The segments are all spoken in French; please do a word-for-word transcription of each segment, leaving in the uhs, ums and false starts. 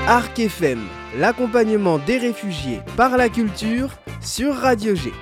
Arc F M, l'accompagnement des réfugiés par la culture sur Radio G.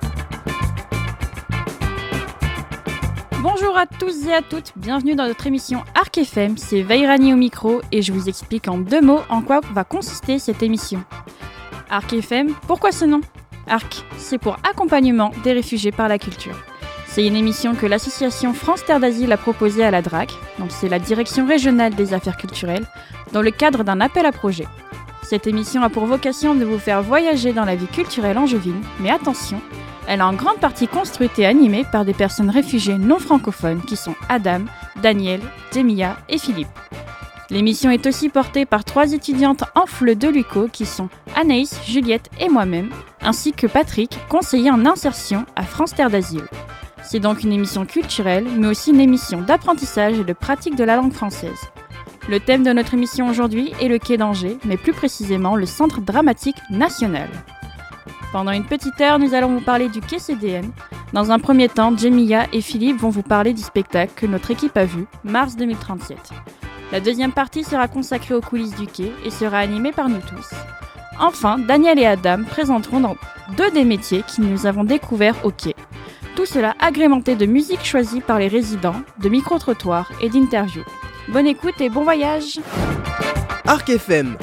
Bonjour à tous et à toutes, bienvenue dans notre émission Arc F M, c'est Veyrani au micro et je vous explique en deux mots en quoi va consister cette émission. Arc F M, pourquoi ce nom ? Arc, c'est pour accompagnement des réfugiés par la culture. C'est une émission que l'association France Terre d'Asile a proposée à la D R A C, donc c'est la Direction Régionale des Affaires Culturelles, dans le cadre d'un appel à projet. Cette émission a pour vocation de vous faire voyager dans la vie culturelle angevine, mais attention, elle est en grande partie construite et animée par des personnes réfugiées non francophones qui sont Adam, Daniel, Jemia et Philippe. L'émission est aussi portée par trois étudiantes en F L E de l'U C O qui sont Anaïs, Juliette et moi-même, ainsi que Patrick, conseiller en insertion à France Terre d'Asile. C'est donc une émission culturelle, mais aussi une émission d'apprentissage et de pratique de la langue française. Le thème de notre émission aujourd'hui est le Quai d'Angers, mais plus précisément le Centre dramatique national. Pendant une petite heure, nous allons vous parler du Quai C D N. Dans un premier temps, Jemia et Philippe vont vous parler du spectacle que notre équipe a vu, Mars deux mille trente-sept. La deuxième partie sera consacrée aux coulisses du quai et sera animée par nous tous. Enfin, Daniel et Adam présenteront dans deux des métiers que nous avons découverts au quai. Tout cela agrémenté de musique choisie par les résidents, de micro-trottoirs et d'interviews. Bonne écoute et bon voyage. Arc F M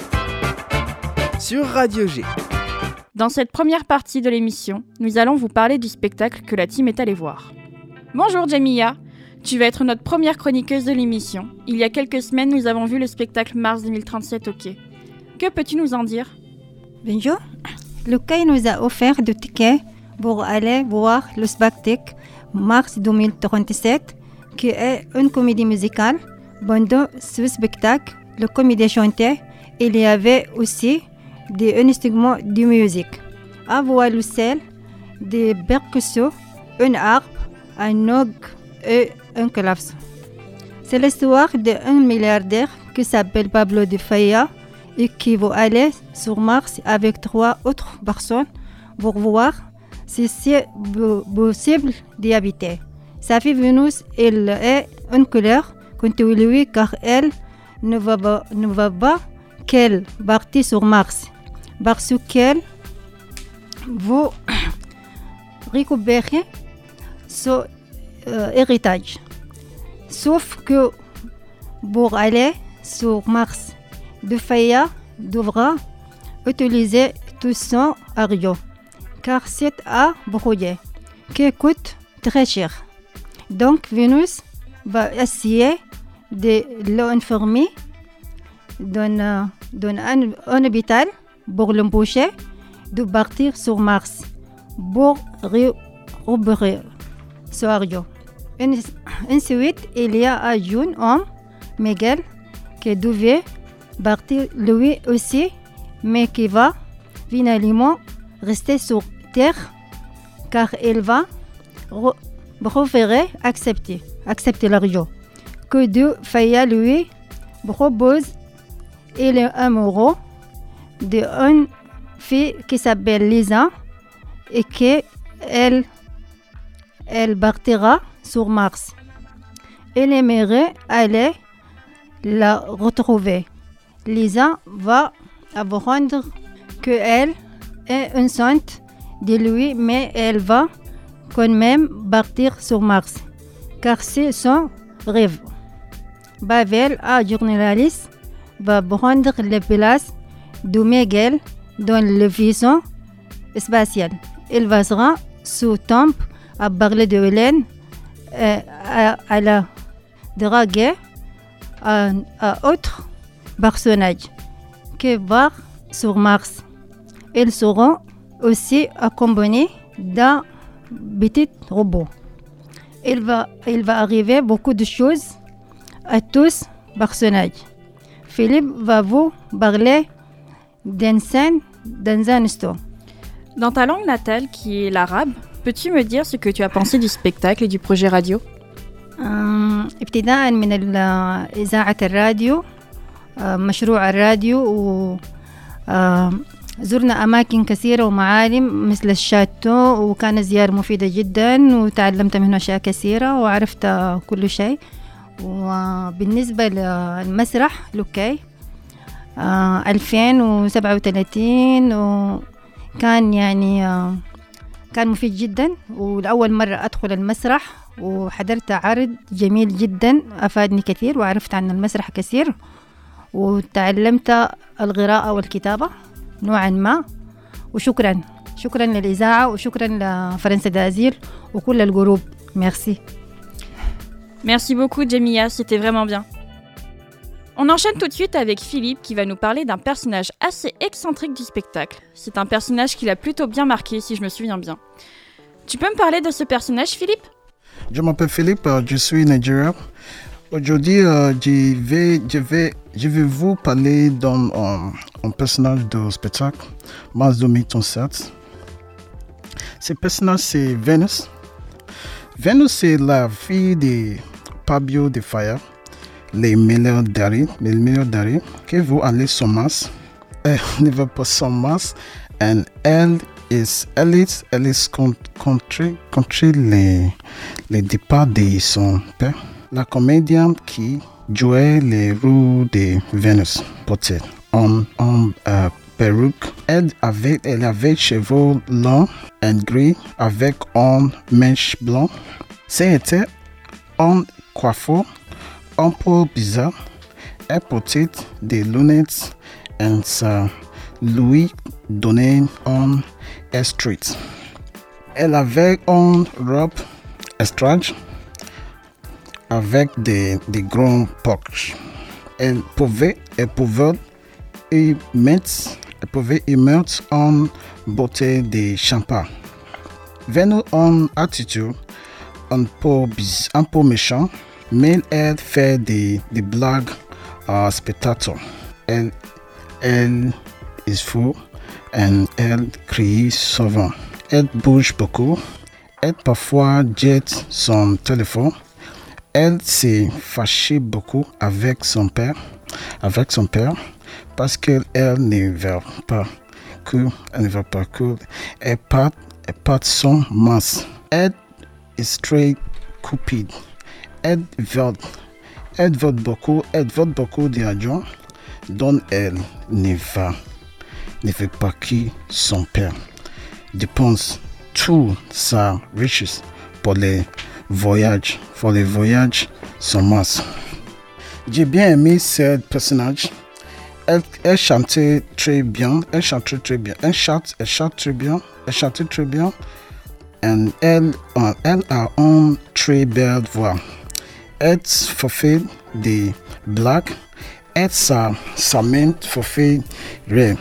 sur Radio G. Dans cette première partie de l'émission, nous allons vous parler du spectacle que la team est allée voir. Bonjour Jemia, tu vas être notre première chroniqueuse de l'émission. Il y a quelques semaines, nous avons vu le spectacle Mars deux mille trente-sept au quai. Que peux-tu nous en dire ? Bonjour, le quai nous a offert des tickets pour aller voir le spectacle Mars deux mille trente-sept, qui est une comédie musicale. Pendant ce spectacle, le comédien chantait. Il y avait aussi des instruments de musique. À violoncelle, des percussions, une harpe, un orgue et un clavecin. C'est l'histoire d'un milliardaire qui s'appelle Pablo de Falla et qui va aller sur Mars avec trois autres personnes pour voir si c'est possible d'y habiter. Sa fille Vénus, elle est une couleur contre lui car elle ne va pas, ne va pas qu'elle partie sur Mars parce qu'elle veut récupérer son euh, héritage. Sauf que pour aller sur Mars, De Falla devra utiliser tout son argent car c'est un projet qui coûte très cher. Donc Vénus va essayer de l'informer dans, dans un, un hôpital pour l'embaucher de partir sur Mars pour récupérer son argent. Ensuite, il y a un jeune homme, Miguel, qui devait partir lui aussi, mais qui va finalement rester sur Terre car il va re- préférer accepter, accepter l'argent que De Falla lui propose. Il est amoureux d'une fille qui s'appelle Lisa et qu'elle elle partira sur Mars. Il aimerait aller la retrouver. Lisa va apprendre qu'elle est enceinte de lui, mais elle va quand même partir sur Mars, car c'est son rêve. Pavel, un journaliste, va prendre la place de Miguel dans le vaisseau spatial. Il va se rendre sous temple à parler de Hélène, euh, à, à la draguer à, à autre personnage qui va sur Mars. Ils seront aussi accompagnés d'un petit robot. Il va, il va arriver beaucoup de choses à tous personnages. Philippe va vous parler d'une scène dans un instant. Dans ta langue natale, qui est l'arabe, peux-tu me dire ce que tu as pensé du spectacle et du projet radio ? ابتداء من إذاعة الراديو مشروع الراديو وزرنا أماكن كثيرة ومعالم مثل الشاتو وكانت زيارة مفيدة جدا وتعلمت منه أشياء كثيرة وعرفت كل شيء. وبالنسبة للمسرح لوكاي آه ألفين وسبعة وثلاثين، وكان يعني آه كان مفيد جدا، ولأول مرة أدخل المسرح وحضرت عرض جميل جدا أفادني كثير، وعرفت عن المسرح كثير، وتعلمت القراءة والكتابة نوعا ما. وشكرا شكرا للإذاعة، وشكرا لفرنسا دازيل وكل الجروب. Merci. Merci beaucoup Jamia, c'était vraiment bien. On enchaîne tout de suite avec Philippe qui va nous parler d'un personnage assez excentrique du spectacle. C'est un personnage qui l'a plutôt bien marqué si je me souviens bien. Tu peux me parler de ce personnage, Philippe ? Je m'appelle Philippe, je suis nigérien. Aujourd'hui, euh, je, vais, je, vais, je vais vous parler d'un un personnage de spectacle, mars deux mille sept. Ce personnage, c'est Vénus. Vénus, c'est la fille de Pablo de Faya, les milliardaires, les milliardaires qui vont aller sur Mars. Elle ne va pas sur Mars, et elle est, elle est, elle est contre, contre les, les départs de son père. La comédienne qui jouait les rôles de Vénus, peut-être en, en euh, perruque. Elle avait, elle avait cheveux longs et gris avec un mèche blanc. C'était un coiffeur un peu bizarre. Elle portait des lunettes et ça lui donnait un street. Elle avait une robe étrange avec des, des grands poches. Elle pouvait, elle pouvait y mettre, elle pouvait y mettre une bouteille de champagne. Vénus a une attitude un peu, un peu méchante, mais elle fait des, des blagues à spectateurs. Elle, elle est fou et elle crie souvent. Elle bouge beaucoup. Elle parfois jette son téléphone. Elle s'est fâchée beaucoup avec son père, avec son père, parce qu'elle ne veut pas que, elle ne veut pas que, elle parte, elle parte son masque. Elle est très cupide. Elle vote, elle vote beaucoup, elle vote beaucoup d'argent, dont elle ne va, ne veut pas que son père dépense toute sa richesse pour les voyages, pour les voyages sur Mars. J'ai bien aimé ce personnage. Elle, elle chantait très bien, elle chantait très bien, elle chante, elle chante très bien, elle chantait très bien. Et elle, elle a une très belle voix. Elle fait des blagues. Elle sa, sa main fait rire.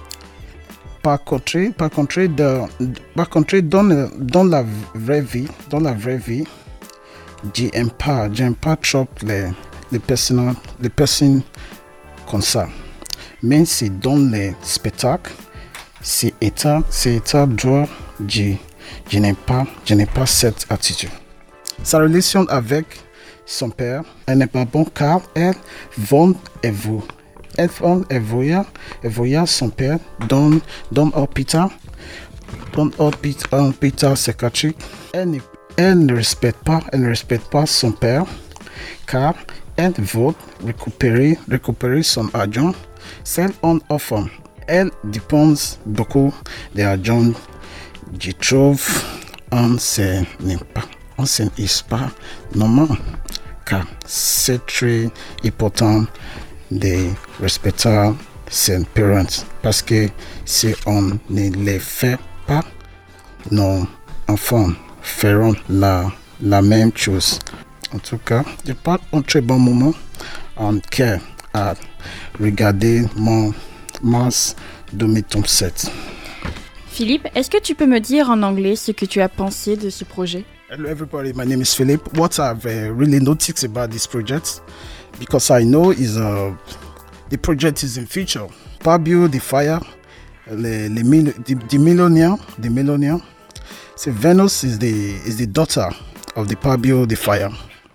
Par contre, par contre, de, par contre dans, dans la vraie vie, dans la vraie vie, j'aime pas, j'aime pas trop les, les personnes, les personnes comme ça. Mais c'est dans les spectacles, c'est état, c'est état droit, je, je n'aime pas, je n'aime pas cette attitude. Sa relation avec son père, elle n'est pas bonne car elle vend et vous. Elle vend et voyait, et voyait son père dans, dans l'hôpital, dans l'hôpital psychiatrique. Elle ne, elle ne respecte pas, elle ne respecte pas son père car elle veut récupérer, récupérer son argent. C'est un enfant. Elle dépense beaucoup d'argent. Je trouve on ce n'est pas, on ce n'est pas normal car c'est très important de respecter ses parents parce que si on ne les fait pas, nos enfants feront la, la même chose. En tout cas, je passe un très bon moment en care à regarder mon mars deux mille sept. Philippe, est-ce que tu peux me dire en anglais ce que tu as pensé de ce projet? Hello everybody, my name is Philip. What I've uh, really noticed about this project, because I know is uh, the project is in future. Pablo de Faya, the, the, the, the millionaire, the millionaire. So Venus is the is the daughter of the Pablo de Faya.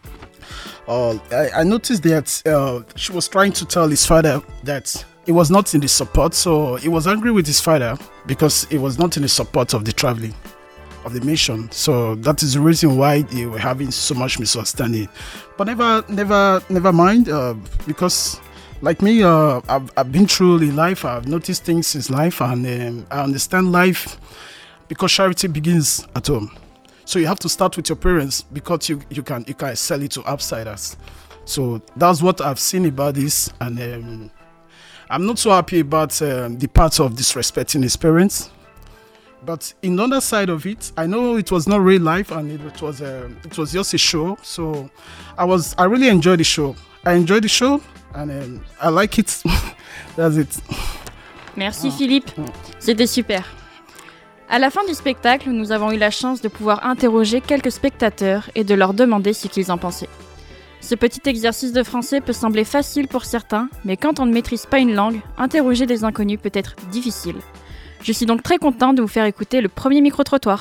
Uh, I, I noticed that uh, she was trying to tell his father that he was not in the support, so he was angry with his father because he was not in the support of the traveling of the mission. So that is the reason why they were having so much misunderstanding. But never, never, never mind, uh, because like me, uh, I've, I've been through in life. I've noticed things in life, and um, I understand life because charity begins at home. So you have to start with your parents because you, you can you can sell it to outsiders. So that's what I've seen about this, and um, I'm not so happy about um, the part of disrespecting his parents. But in the other side of it, I know it was not real life, and it was uh, it was just a show. So I was I really enjoyed the show. I enjoyed the show, and um, I like it. That's it. Merci Philippe, c'était super. À la fin du spectacle, nous avons eu la chance de pouvoir interroger quelques spectateurs et de leur demander ce qu'ils en pensaient. Ce petit exercice de français peut sembler facile pour certains, mais quand on ne maîtrise pas une langue, interroger des inconnus peut être difficile. Je suis donc très contente de vous faire écouter le premier micro-trottoir.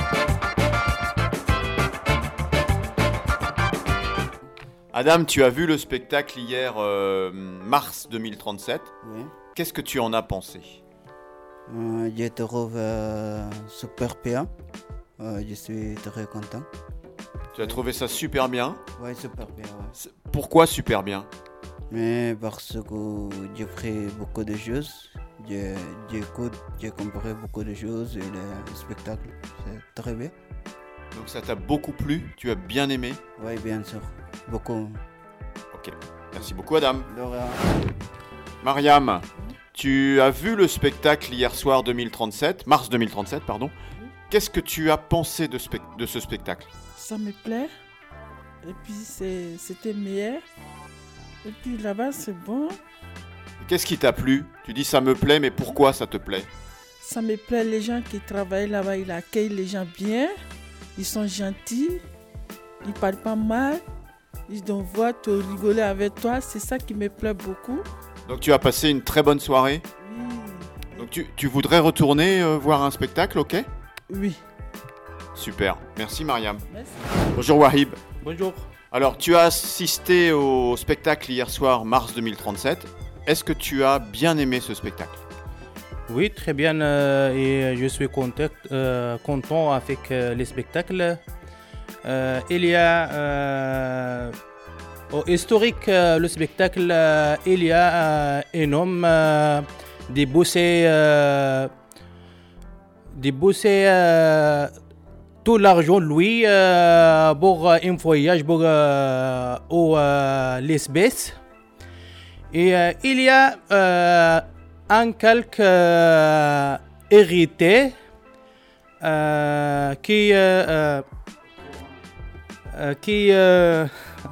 Adam, tu as vu le spectacle hier, euh, mars deux mille trente-sept. Oui. Qu'est-ce que tu en as pensé? Euh, je trouve euh, super bien. Euh, je suis très content. Tu as trouvé ça super bien? Oui, super bien. Ouais. Pourquoi super bien? Mais parce que j'ai pris beaucoup de choses. J'ai, j'écoute, j'ai compris beaucoup de choses et le spectacle, c'est très bien. Donc ça t'a beaucoup plu? Tu as bien aimé? Oui, bien sûr. Beaucoup. Ok. Merci beaucoup, Adam. De rien. Mariam, tu as vu le spectacle hier soir deux mille trente-sept, mars deux mille trente-sept, pardon. Qu'est-ce que tu as pensé de, spe- de ce spectacle? Ça me plaît. Et puis c'est, c'était meilleur. Et puis là-bas, c'est bon. Qu'est-ce qui t'a plu? Tu dis ça me plaît, mais pourquoi ça te plaît? Ça me plaît, les gens qui travaillent là-bas, ils accueillent les gens bien. Ils sont gentils. Ils parlent pas mal. Ils doivent voir te rigoler avec toi. C'est ça qui me plaît beaucoup. Donc tu as passé une très bonne soirée? Oui. Donc tu, tu voudrais retourner euh, voir un spectacle, ok? Oui. Super. Merci Mariam. Merci. Bonjour Wahib. Bonjour. Alors tu as assisté au spectacle hier soir, mars deux mille trente-sept. Est-ce que tu as bien aimé ce spectacle? Oui, très bien. Euh, et je suis content, euh, content avec euh, les spectacles. Euh, il y a euh, au historique euh, le spectacle, euh, il y a euh, un homme euh, déboursé, euh, déboursé euh, tout l'argent lui euh, pour un voyage pour euh, au euh, l'espèce. Et euh, il y a euh, un quelque euh, hérité euh, qui euh, euh, qui euh,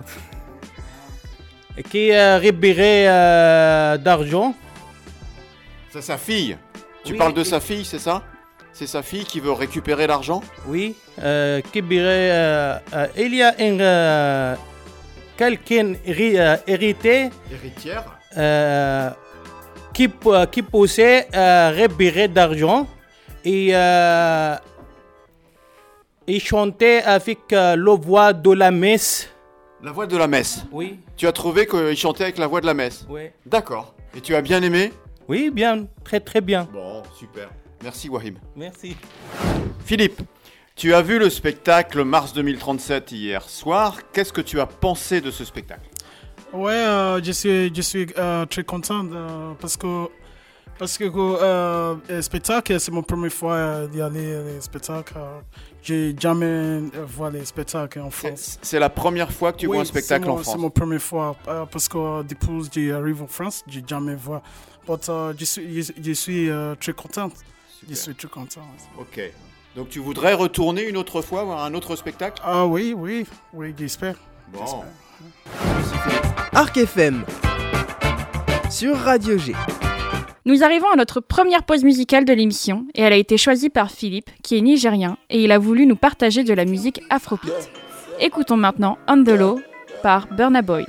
qui euh, récupérait euh, d'argent. C'est sa fille. Tu Oui, parles de et- sa fille, c'est ça? C'est sa fille qui veut récupérer l'argent? Oui, euh, qui récupérait. Euh, euh, il y a un euh, quelqu'un héri- euh, hérité. Héritière? Euh, qui, euh, qui possède euh, récupérer d'argent et euh, il chantait avec euh, la voix de la messe. La voix de la messe. Oui, Tu as trouvé qu'il chantait avec la voix de la messe? oui. D'accord. Et tu as bien aimé? Oui, bien, très très bien. Bon, super. Merci Wahib. Merci. Philippe, tu as vu le spectacle mars deux mille trente-sept hier soir. Qu'est-ce que tu as pensé de ce spectacle? Ouais, euh, je suis, je suis euh, très content euh, parce que parce que euh, le spectacle, c'est mon première fois euh, d'y aller au spectacle. Euh, j'ai jamais euh, vu les spectacles en France. C'est, c'est la première fois que tu Oui, vois un spectacle c'est mon, en France. C'est mon première fois euh, parce que euh, depuis que j'arrive en France, j'ai jamais vu. Mais euh, je suis, je, je suis euh, très content. Je suis très content. Ok. Donc tu voudrais retourner une autre fois voir un autre spectacle? Ah oui, oui, oui, j'espère. Bon. J'espère. Arc F M sur Radio G. Nous arrivons à notre première pause musicale de l'émission et elle a été choisie par Philippe, qui est nigérien, et il a voulu nous partager de la musique afrobeat. Écoutons maintenant On The Low par Burna Boy.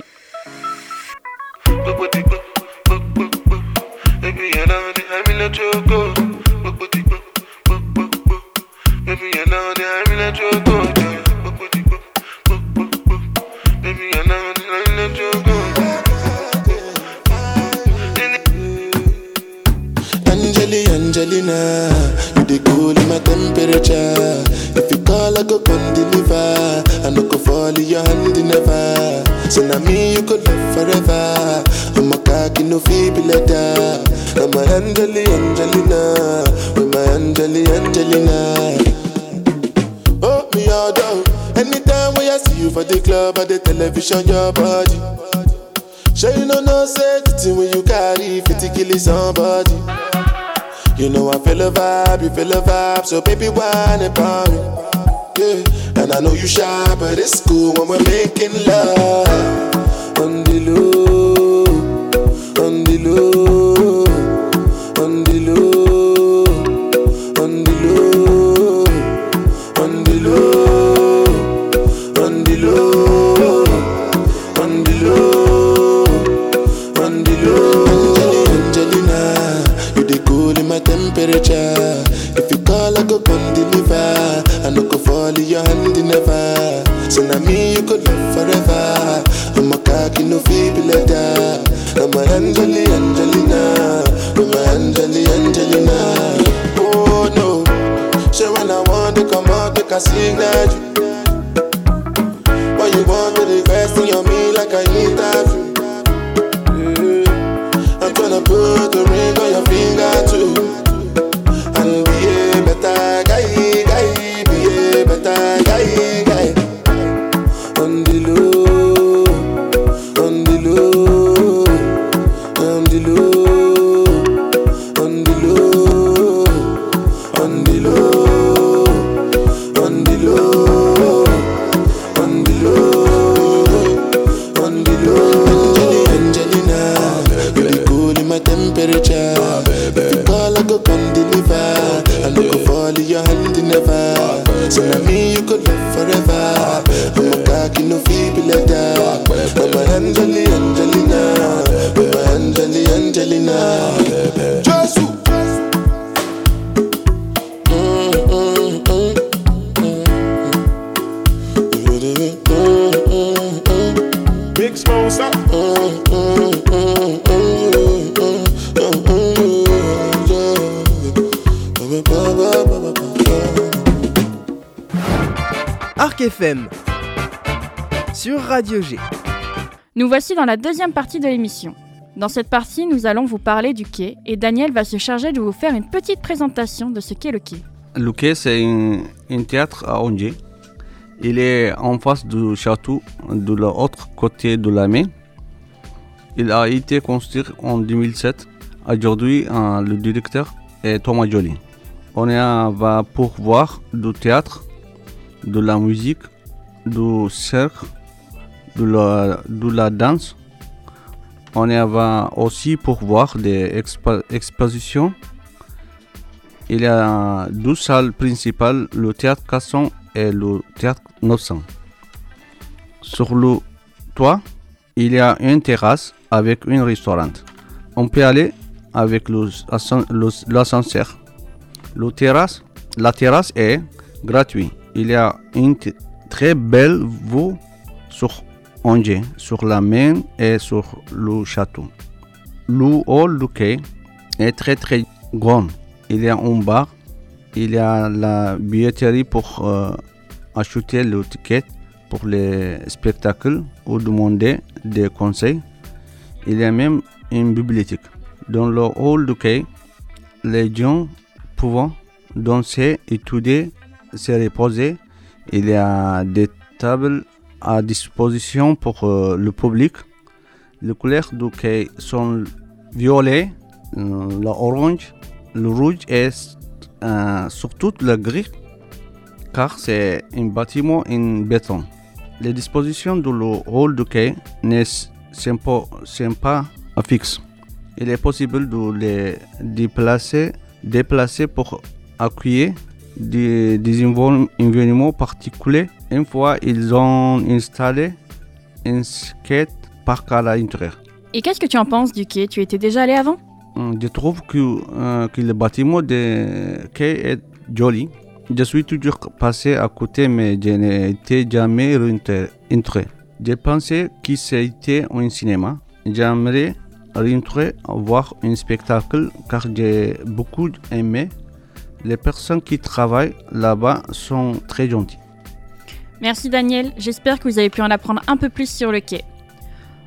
Angeli, Angelina, you dey cool in my temperature. If you call, I go come deliver. I no go fall in your hand never. So now me you could love forever. I'm a cocky no feeble letter. I'm a Angeli Angelina, with my Angeli Angelina. Oh me all down. Anytime when I see you for the club or the television, your body. Sure you know no safety when you carry fifty kill somebody. You know I feel a vibe, you feel a vibe, so baby whine about me. Yeah, and I know you shy, but it's cool when we're making love. On the low, on the low, on the low, on the low, on the low, on the low, on the low, on the low. Angelina, you the cool in my temperature. If you call, I go come deliver. I no go fall in your hand never. So now me you could love forever. I'm a cocky no feeble letter. I'm a Angeli Angelina, I'm a Angeli Angelina. Oh no, sure when I want to come out, make a signal. Why you want to request on me like I need that? Yeah. I'm tryna put a ring on your finger too. And be a better guy, guy, be a better guy, guy. On the low, on the low, on the low, on the low, on the low, on the low, on the low, on the low. Angelina, you the cool in my temperature. If you call, I go come deliver. I no go fall in your hand never. So now me you could love forever. I'm a cocky no feeble letter. I'm a Angeli Angelina, I'm a Angeli Angelina. Jesu. Mm, mm, mm, mm, mm. Big sponsor. Mm, mm, mm, mm, mm, mm, mm. Arc F M sur Radio G. Nous voici dans la deuxième partie de l'émission. Dans cette partie, nous allons vous parler du quai et Daniel va se charger de vous faire une petite présentation de ce qu'est le quai. Le quai, c'est un, un théâtre à Angers. Il est en face du château de l'autre côté de la mer. Il a été construit en deux mille sept. Aujourd'hui, euh, le directeur est Thomas Joly. On est, va pour voir du théâtre, de la musique, du cirque, de la, de la danse. On est va aussi pour voir des expo- expositions. Il y a deux salles principales, le théâtre Casson et le théâtre neuf cents. Sur le toit, il y a une terrasse avec un restaurant. On peut aller avec le, le, l'ascenseur. Le terrasse, la terrasse est gratuite. Il y a une t- très belle vue sur Angers, sur la mer et sur le château. Le hall du quai est très très grand. Il y a un bar, il y a la billetterie pour euh, acheter le ticket pour les spectacles ou demander des conseils. Il y a même une bibliothèque. Dans le hall du quai, les gens peuvent danser, étudier, se reposer. Il y a des tables à disposition pour euh, le public. Les couleurs du quai sont violet, euh, l'orange, le rouge et euh, surtout le gris, car c'est un bâtiment en béton. Les dispositions du hall du quai ne sont pas, sont pas fixes. Il est possible de les déplacer, déplacer pour accueillir des, des événements particuliers. Une fois ils ont installé un skate park à l'intérieur. Et qu'est-ce que tu en penses du quai? Tu étais déjà allé avant? Je trouve que, euh, que le bâtiment de quai est joli. Je suis toujours passé à côté, mais je n'étais jamais rentré. Je pensais que c'était un cinéma. J'aimerais rentrer voir un spectacle car j'ai beaucoup aimé. Les personnes qui travaillent là-bas sont très gentilles. Merci Daniel, j'espère que vous avez pu en apprendre un peu plus sur le quai.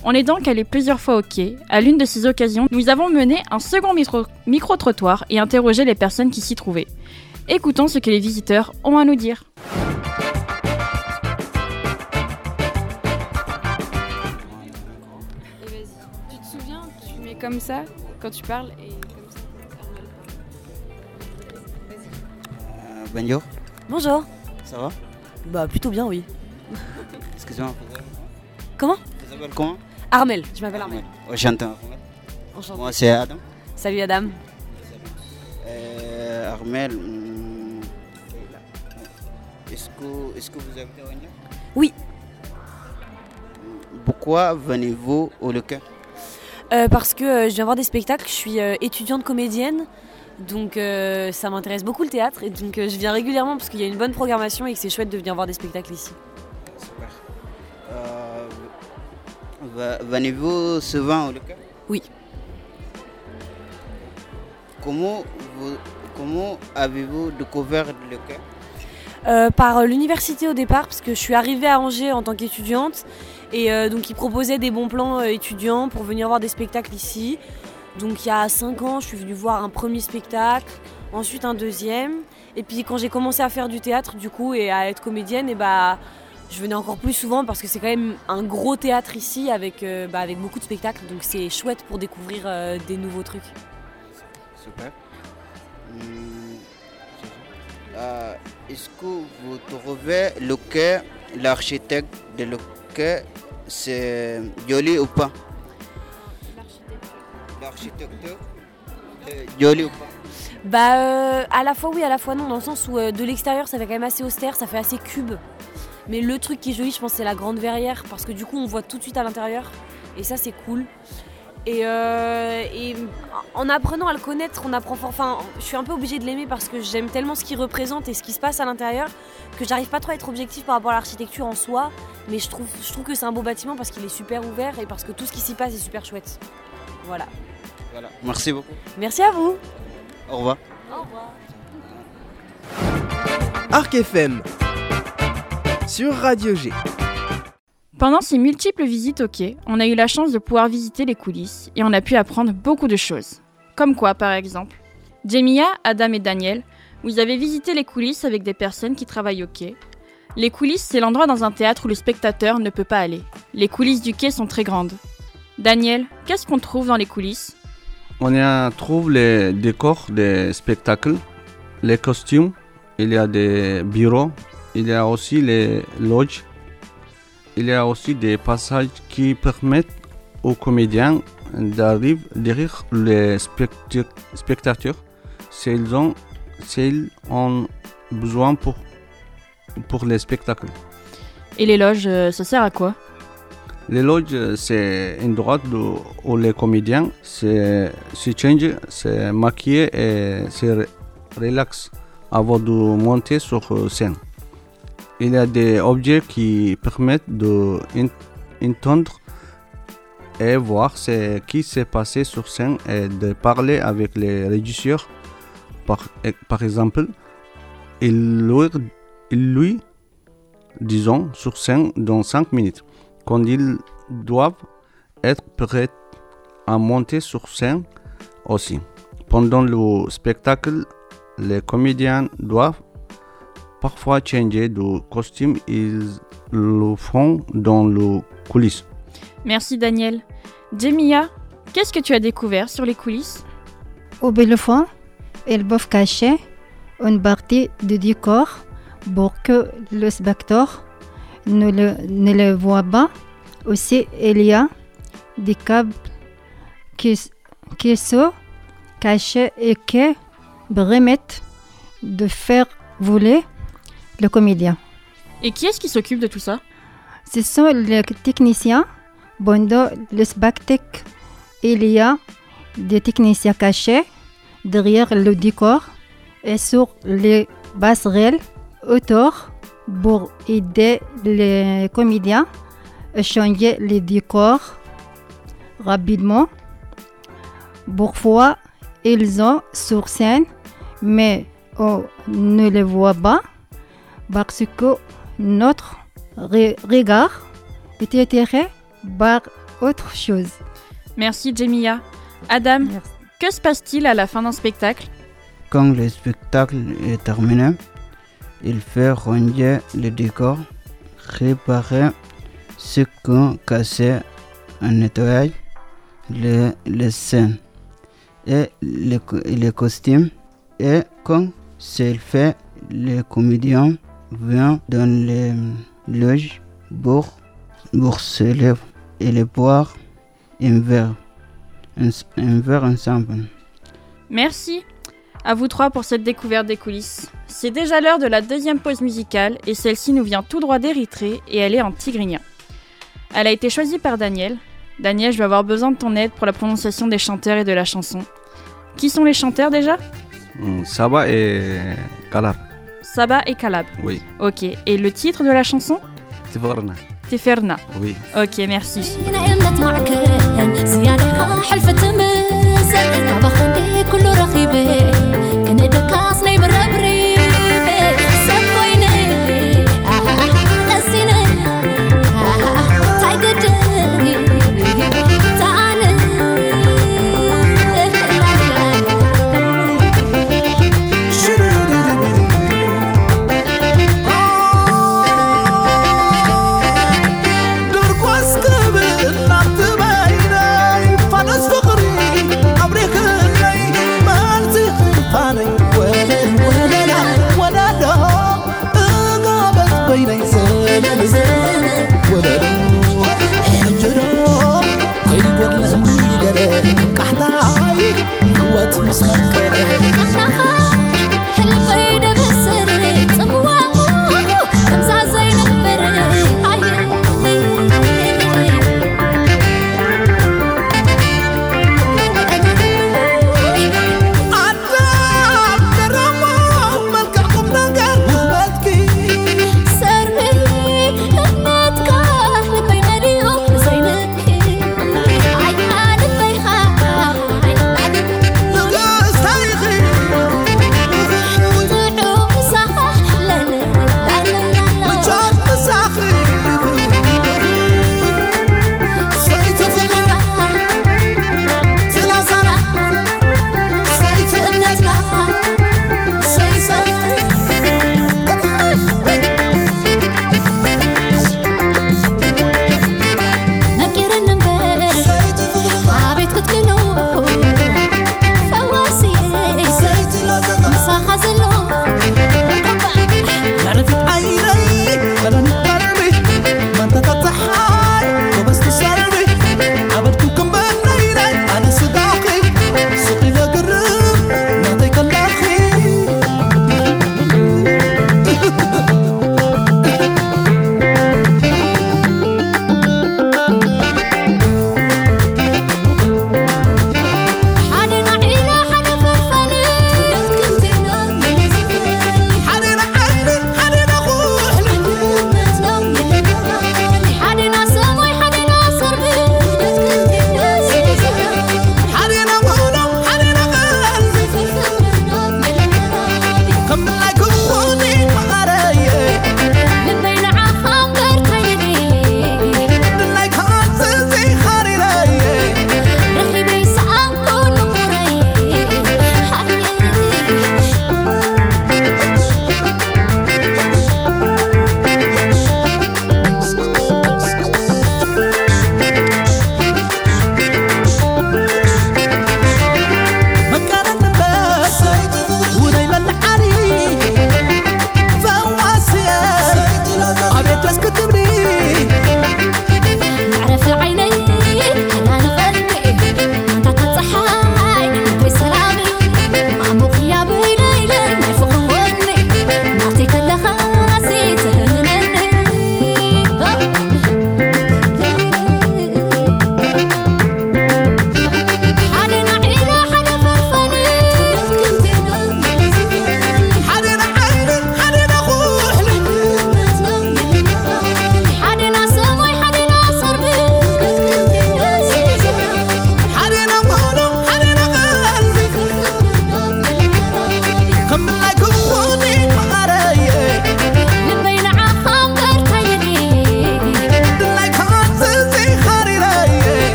On est donc allé plusieurs fois au quai. À l'une de ces occasions, nous avons mené un second micro- micro-trottoir et interrogé les personnes qui s'y trouvaient. Écoutons ce que les visiteurs ont à nous dire. Et vas-y, tu te souviens, tu mets comme ça quand tu parles et comme ça. Euh, bonjour, Bonjour. ça va? Bah plutôt bien, oui. Excusez-moi. Comment? Vous appelez comment? Armel, je m'appelle Armel. Enchanté. Enchanté. Moi c'est Adam. Salut Adam. Euh, Armel, hum, est-ce que, est-ce que vous habitez au Niger? Oui. Pourquoi venez-vous au Lequin? Euh, parce que euh, je viens voir des spectacles, je suis euh, étudiante comédienne, donc euh, ça m'intéresse beaucoup le théâtre et donc euh, je viens régulièrement parce qu'il y a une bonne programmation et que c'est chouette de venir voir des spectacles ici. Super. Euh, va- venez-vous souvent au Lequin? Oui. Comment, vous, comment avez-vous découvert le Lequin? Euh, par l'université au départ, parce que je suis arrivée à Angers en tant qu'étudiante et euh, donc ils proposaient des bons plans euh, étudiants pour venir voir des spectacles ici. Donc il y a cinq ans, je suis venue voir un premier spectacle, ensuite un deuxième. Et puis quand j'ai commencé à faire du théâtre du coup et à être comédienne, et bah, je venais encore plus souvent parce que c'est quand même un gros théâtre ici avec, euh, bah, avec beaucoup de spectacles. Donc c'est chouette pour découvrir euh, des nouveaux trucs. Super. Hum, euh, est-ce que vous trouvez le quai, l'architecte de le quai, c'est joli ou pas? L'architecture, c'est joli ou pas? Bah euh, à la fois oui, à la fois non, dans le sens où euh, de l'extérieur ça fait quand même assez austère, ça fait assez cube. Mais le truc qui est joli, je pense, c'est la grande verrière parce que du coup on voit tout de suite à l'intérieur et ça c'est cool. Et, euh, et en apprenant à le connaître, on apprend. Enfin, je suis un peu obligée de l'aimer parce que j'aime tellement ce qu'il représente et ce qui se passe à l'intérieur que j'arrive pas trop à être objective par rapport à l'architecture en soi. Mais je trouve, je trouve que c'est un beau bâtiment parce qu'il est super ouvert et parce que tout ce qui s'y passe est super chouette. Voilà. Voilà. Merci beaucoup. Merci à vous. Au revoir. Au revoir. Arc F M sur Radio G. Pendant ces multiples visites au quai, on a eu la chance de pouvoir visiter les coulisses et on a pu apprendre beaucoup de choses. Comme quoi, par exemple? Jemia, Adam et Daniel, vous avez visité les coulisses avec des personnes qui travaillent au quai. Les coulisses, c'est l'endroit dans un théâtre où le spectateur ne peut pas aller. Les coulisses du quai sont très grandes. Daniel, qu'est-ce qu'on trouve dans les coulisses? On y trouve les décors des spectacles, les costumes, il y a des bureaux, il y a aussi les loges. Il y a aussi des passages qui permettent aux comédiens d'arriver derrière les specti- spectateurs s'ils ont, s'ils ont besoin pour, pour les spectacles. Et les loges, euh, ça sert à quoi? Les loges, c'est un endroit de- où les comédiens se, se changent, se maquillent et se relaxent avant de monter sur scène. Il y a des objets qui permettent d'entendre et voir ce qui s'est passé sur scène et de parler avec les régisseurs. Par, par exemple, ils lui, ils lui disons sur scène dans cinq minutes quand ils doivent être prêts à monter sur scène aussi. Pendant le spectacle, les comédiens doivent parfois changer de costume, ils le font dans le coulisses. Merci Daniel. Jemia, qu'est-ce que tu as découvert sur les coulisses? Au bout du fond, ils peuvent cacher une partie du décor pour que le spectateur ne le, ne le voit pas. Aussi, il y a des câbles qui, qui sont cachés et qui permettent de faire voler le comédien. Et qui est-ce qui s'occupe de tout ça? Ce sont les techniciens. Pendant le spectacle, il y a des techniciens cachés derrière le décor et sur les passerelles autour pour aider les comédiens à changer les décors rapidement. Parfois, ils sont sur scène, mais on ne les voit pas parce que notre re- regard est attiré par autre chose. Merci Jemia. Adam, Merci. que se passe-t-il à la fin d'un spectacle? Quand le spectacle est terminé, il fait ranger le décor, réparer ce qu'on cassait, un nettoyage, les, les scènes et les, les costumes. Et quand c'est fait, les comédiens viennent dans les loges pour, pour se lever et les boire un verre, un, un verre ensemble. Merci à vous trois pour cette découverte des coulisses. C'est déjà l'heure de la deuxième pause musicale et celle-ci nous vient tout droit d'Érythrée et elle est en tigrinien. Elle a été choisie par Daniel. Daniel, je vais avoir besoin de ton aide pour la prononciation des chanteurs et de la chanson. Qui sont les chanteurs déjà? Mm, Saba et Kalab. Saba et Kalab. Oui. Ok, et le titre de la chanson? Tifarna. Tiferna. Oui. Ok, merci. Stay here.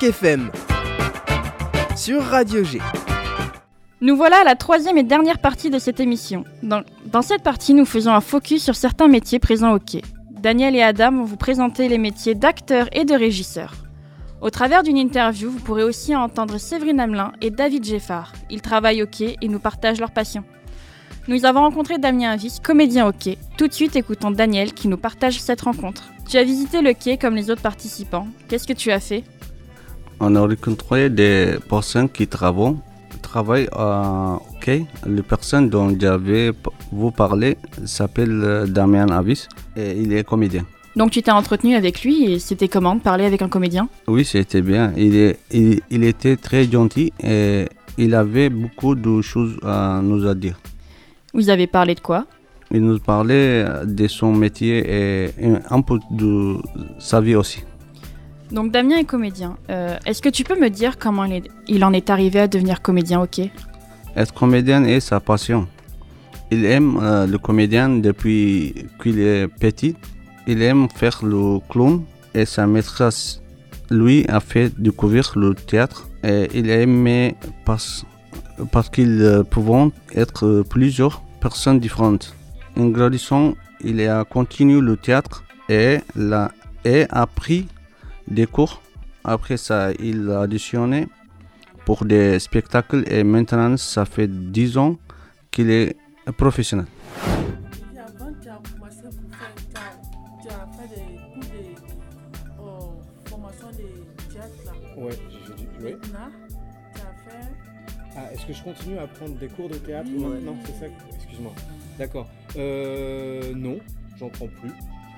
F M sur Radio G. Nous voilà à la troisième et dernière partie de cette émission. Dans, dans cette partie, nous faisons un focus sur certains métiers présents au quai. Daniel et Adam vont vous présenter les métiers d'acteur et de régisseur. Au travers d'une interview, vous pourrez aussi entendre Séverine Hamelin et David Geffard. Ils travaillent au quai et nous partagent leur passion. Nous avons rencontré Damien Avis, comédien au quai. Tout de suite, écoutons Daniel qui nous partage cette rencontre. Tu as visité le quai comme les autres participants. Qu'est-ce que tu as fait ? On a rencontré des personnes qui travaillent, travaillent au quai. La personne dont j'avais vous parlé s'appelle Damien Avis et il est comédien. Donc tu t'es entretenu avec lui et c'était comment de parler avec un comédien ? Oui, c'était bien. Il, est, il, il était très gentil et il avait beaucoup de choses à nous à dire. Vous avez parlé de quoi ? Il nous parlait de son métier et un peu de sa vie aussi. Donc Damien est comédien. Euh, est-ce que tu peux me dire comment il, est, il en est arrivé à devenir comédien au quai ? Être comédien est sa passion. Il aime euh, le comédien depuis qu'il est petit. Il aime faire le clown et sa maîtresse lui a fait découvrir le théâtre. Et il aimait parce, parce qu'ils pouvaient être plusieurs personnes différentes. En grandissant, il a continué le théâtre et, la, et a pris des cours. Après ça, il a auditionné pour des spectacles et maintenant, ça fait dix ans qu'il est professionnel. Et avant, tu as commencé pour faire, tu as, tu as fait des cours de oh, formation de théâtre là. Ouais, j'ai dit, oui. Maintenant, tu as fait... Ah, est-ce que je continue à prendre des cours de théâtre oui. maintenant ? C'est ça, excuse-moi. D'accord. Euh, non, j'en prends plus.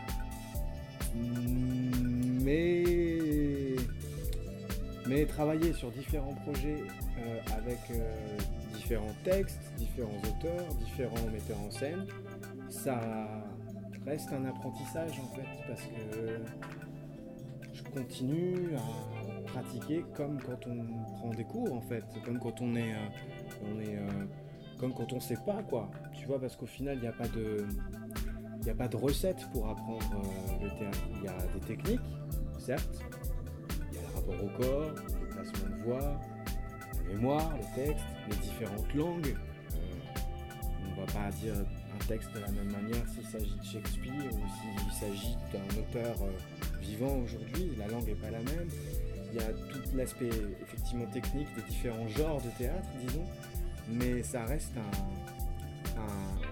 Mais, mais travailler sur différents projets euh, avec euh, différents textes, différents auteurs, différents metteurs en scène, ça reste un apprentissage en fait, parce que je continue à pratiquer comme quand on prend des cours en fait, comme quand on est, euh, on est euh, comme quand on sait pas quoi, tu vois, parce qu'au final il n'y a pas de il n'y a pas de recette pour apprendre euh, le théâtre. Il y a des techniques, certes, il y a le rapport au corps, le placement de voix, la mémoire, le texte, les différentes langues. Euh, on ne va pas dire un texte de la même manière s'il s'agit de Shakespeare ou s'il s'agit d'un auteur euh, vivant aujourd'hui, la langue n'est pas la même. Il y a tout l'aspect effectivement technique des différents genres de théâtre, disons, mais ça reste un, un,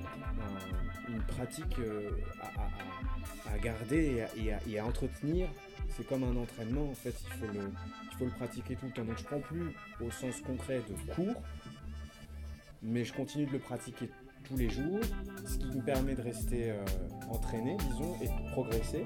un, une pratique euh, à, à, à garder et à, et, à, et à entretenir. C'est comme un entraînement, en fait, il faut, le, il faut le pratiquer tout le temps. Donc je ne prends plus au sens concret de cours, mais je continue de le pratiquer tous les jours, ce qui me permet de rester euh, entraîné, disons, et de progresser.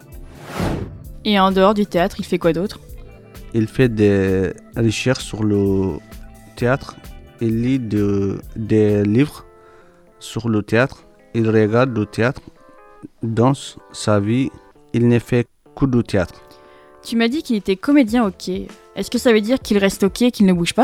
Et en dehors du théâtre, il fait quoi d'autre ? Il fait des recherches sur le théâtre, il lit de, des livres sur le théâtre, il regarde le théâtre. Dans sa vie, il ne fait que du théâtre. Tu m'as dit qu'il était comédien au quai. Est-ce que ça veut dire qu'il reste au quai et qu'il ne bouge pas ?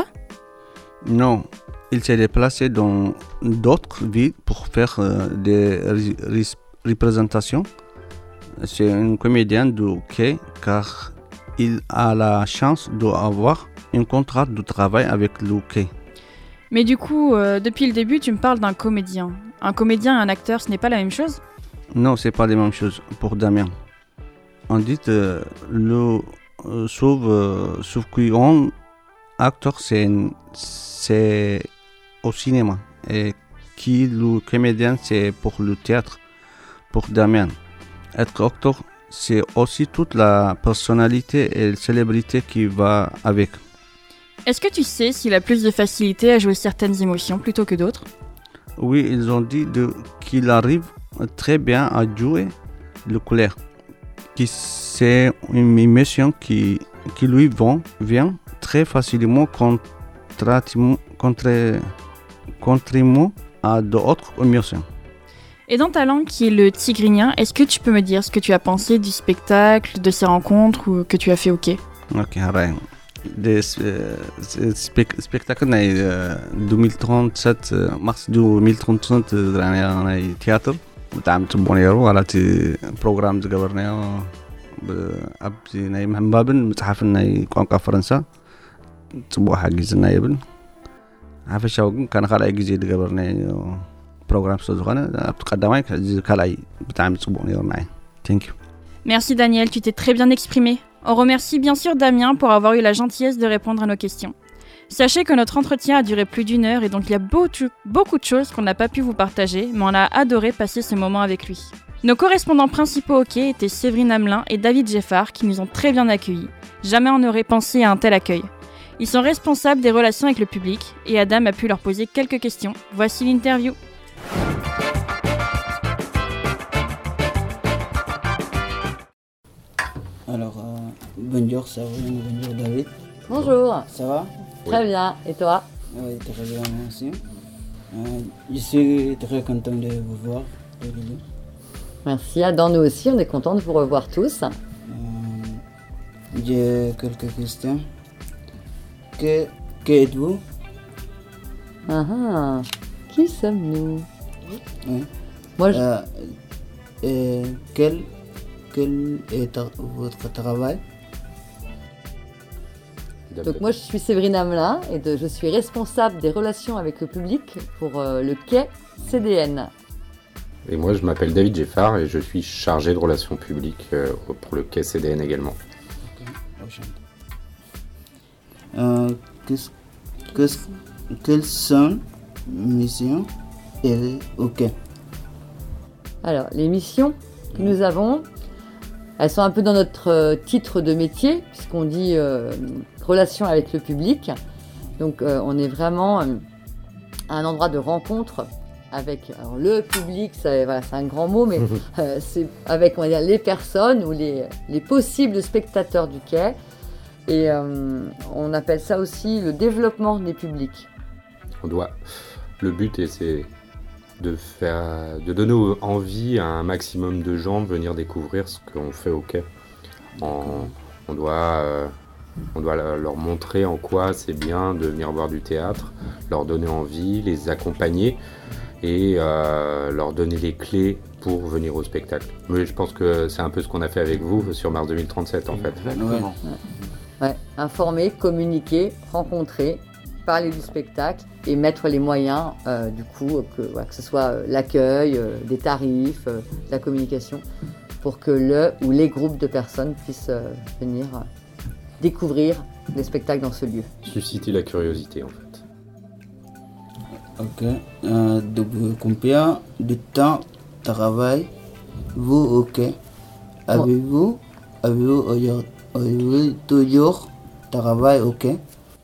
Non, il s'est déplacé dans d'autres villes pour faire euh, des ré- représentations. C'est un comédien du quai car il a la chance d'avoir un contrat de travail avec le quai. Mais du coup, euh, depuis le début, tu me parles d'un comédien. Un comédien et un acteur, ce n'est pas la même chose ? Non, c'est pas la même chose pour Damien. On dit que euh, le euh, sauf euh, sauf qu'un acteur c'est c'est au cinéma et qui le comédien c'est pour le théâtre. Pour Damien, être acteur c'est aussi toute la personnalité et la célébrité qui va avec. Est-ce que tu sais s'il a plus de facilité à jouer certaines émotions plutôt que d'autres ? Oui, ils ont dit de, qu'il arrive très bien à jouer le colère. Qui c'est une émotion qui, qui lui vient, vient très facilement contrairement, contrairement à d'autres émotions. Et dans ta langue qui est le tigrinien, est-ce que tu peux me dire ce que tu as pensé du spectacle, de ces rencontres ou que tu as fait au quai ? Ok, rien. Des euh, spec- spectacles euh, deux mille trente-sept mars deux mille trente-sept dans le théâtre. بتاع تبونيرو على تي بروجرام زغبرناو بابزي ناي محبابن متحف ناي قانقا فرنسا ፅቡቅ ሓጊዝና ይብል ሓፈሻዊ ግን ካነ ካልኣይ ግዜ ዝገበርናዮ ፕሮግራም ስለ ዝኾነ ኣብቲ ቀዳማይ እዚ ካልኣይ ብጣዕሚ ፅቡቅ ነይሩና እዩ ቴንክ ዩ Merci Daniel, tu t'es très bien exprimé. On remercie bien sûr Damien pour avoir eu la gentillesse de répondre à nos questions. Sachez que notre entretien a duré plus d'une heure et donc il y a beaucoup, beaucoup de choses qu'on n'a pas pu vous partager, mais on a adoré passer ce moment avec lui. Nos correspondants principaux au quai étaient Séverine Hamelin et David Geffard qui nous ont très bien accueillis. Jamais on n'aurait pensé à un tel accueil. Ils sont responsables des relations avec le public et Adam a pu leur poser quelques questions. Voici l'interview. Alors, euh, bonjour Sabrine, bonjour David. Bonjour. Ça va? Très bien, et toi? Oui, très bien, merci. Euh, je suis très content de vous voir. Merci, Adam, nous aussi, on est content de vous revoir tous. Euh, j'ai quelques questions. Que, que êtes-vous? Ah ah, qui sommes-nous? Oui. Moi, je... Euh, euh, quel, quel est votre travail? Donc moi je suis Séverine Hamelin et de, je suis responsable des relations avec le public pour euh, le quai C D N. Et moi je m'appelle David Geffard et je suis chargé de relations publiques euh, pour le quai C D N également. Okay. Euh, qu'est-ce, qu'est-ce, quelles sont les missions et au quai? Alors les missions que nous avons, elles sont un peu dans notre euh, titre de métier puisqu'on dit euh, relation avec le public. Donc euh, on est vraiment euh, à un endroit de rencontre avec alors, le public, c'est, voilà, c'est un grand mot, mais euh, c'est avec on va dire, les personnes ou les, les possibles spectateurs du quai. Et euh, on appelle ça aussi le développement des publics. On doit. Le but est, c'est de, faire, de donner envie à un maximum de gens de venir découvrir ce qu'on fait au quai. En, on doit... Euh, On doit leur montrer en quoi c'est bien de venir voir du théâtre, leur donner envie, les accompagner et euh, leur donner les clés pour venir au spectacle. Mais je pense que c'est un peu ce qu'on a fait avec vous sur mars deux mille trente-sept en fait. Exactement. Ouais. Ouais. Informer, communiquer, rencontrer, parler du spectacle et mettre les moyens euh, du coup que, ouais, que ce soit l'accueil, euh, des tarifs, euh, la communication pour que le ou les groupes de personnes puissent euh, venir euh, découvrir les spectacles dans ce lieu. Susciter la curiosité en fait. Ok. Euh, depuis combien de temps travaillez-vous au quai? Avez-vous, avez-vous, avez-vous toujours travaillé au quai?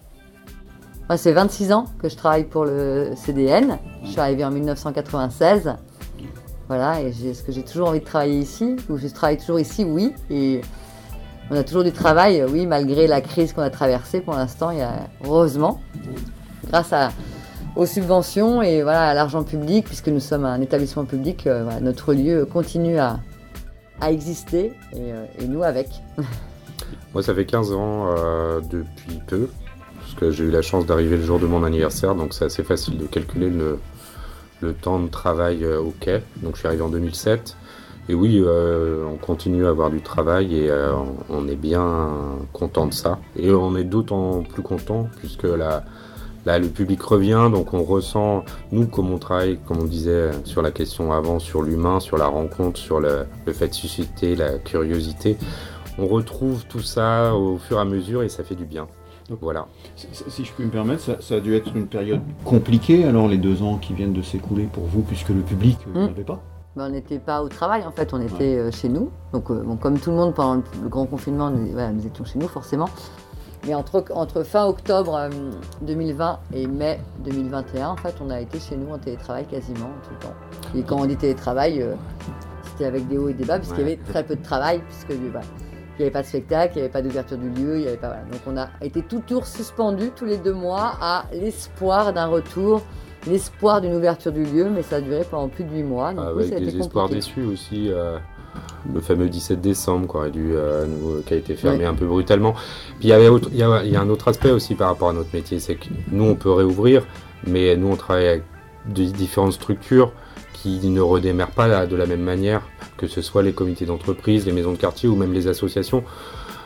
Moi, c'est vingt-six ans que je travaille pour le C D N. Je suis arrivée en dix-neuf cent quatre-vingt-seize. Voilà, et j'ai, est-ce que j'ai toujours envie de travailler ici? Ou je travaille toujours ici? Oui. Et on a toujours du travail, oui, malgré la crise qu'on a traversée. Pour l'instant, il y a, heureusement, grâce à, aux subventions et voilà, à l'argent public, puisque nous sommes un établissement public, euh, voilà, notre lieu continue à, à exister et, euh, et nous avec. Moi, ça fait quinze ans euh, depuis peu, parce que j'ai eu la chance d'arriver le jour de mon anniversaire, donc c'est assez facile de calculer le, le temps de travail euh, au quai. Donc je suis arrivé en deux mille sept. Et oui, euh, on continue à avoir du travail et euh, on est bien content de ça. Et on est d'autant plus content puisque là, là, le public revient, donc on ressent, nous, comme on travaille, comme on disait sur la question avant, sur l'humain, sur la rencontre, sur le, le fait de susciter la curiosité, on retrouve tout ça au fur et à mesure et ça fait du bien. Donc voilà. Si, si je puis me permettre, ça, ça a dû être une période compliquée, alors les deux ans qui viennent de s'écouler pour vous, puisque le public euh, mmh. n'avait pas. Ben, on n'était pas au travail en fait, on était ouais. chez nous. Donc euh, bon, comme tout le monde pendant le, le grand confinement, nous, voilà, nous étions chez nous forcément. Mais entre, entre fin octobre euh, deux mille vingt et mai deux mille vingt et un, en fait, on a été chez nous en télétravail quasiment tout le temps. Et quand on dit télétravail, euh, c'était avec des hauts et des bas, puisqu'il ouais. y avait très peu de travail, puisque bah, il n'y avait pas de spectacle, il n'y avait pas d'ouverture du lieu, il y avait pas. Voilà. Donc on a été tout tour suspendu tous les deux mois à l'espoir d'un retour. L'espoir d'une ouverture du lieu, mais ça a duré pendant plus de huit mois. Donc Avec oui, ça a des été espoirs compliqué. déçus aussi. Euh, le fameux dix-sept décembre, quoi, dû, euh, nous, qui a été fermé oui. un peu brutalement. Puis il y, avait autre, il, y a, il y a un autre aspect aussi par rapport à notre métier, c'est que nous, on peut réouvrir, mais nous, on travaille avec de différentes structures qui ne redémarrent pas de la même manière, que ce soit les comités d'entreprise, les maisons de quartier ou même les associations.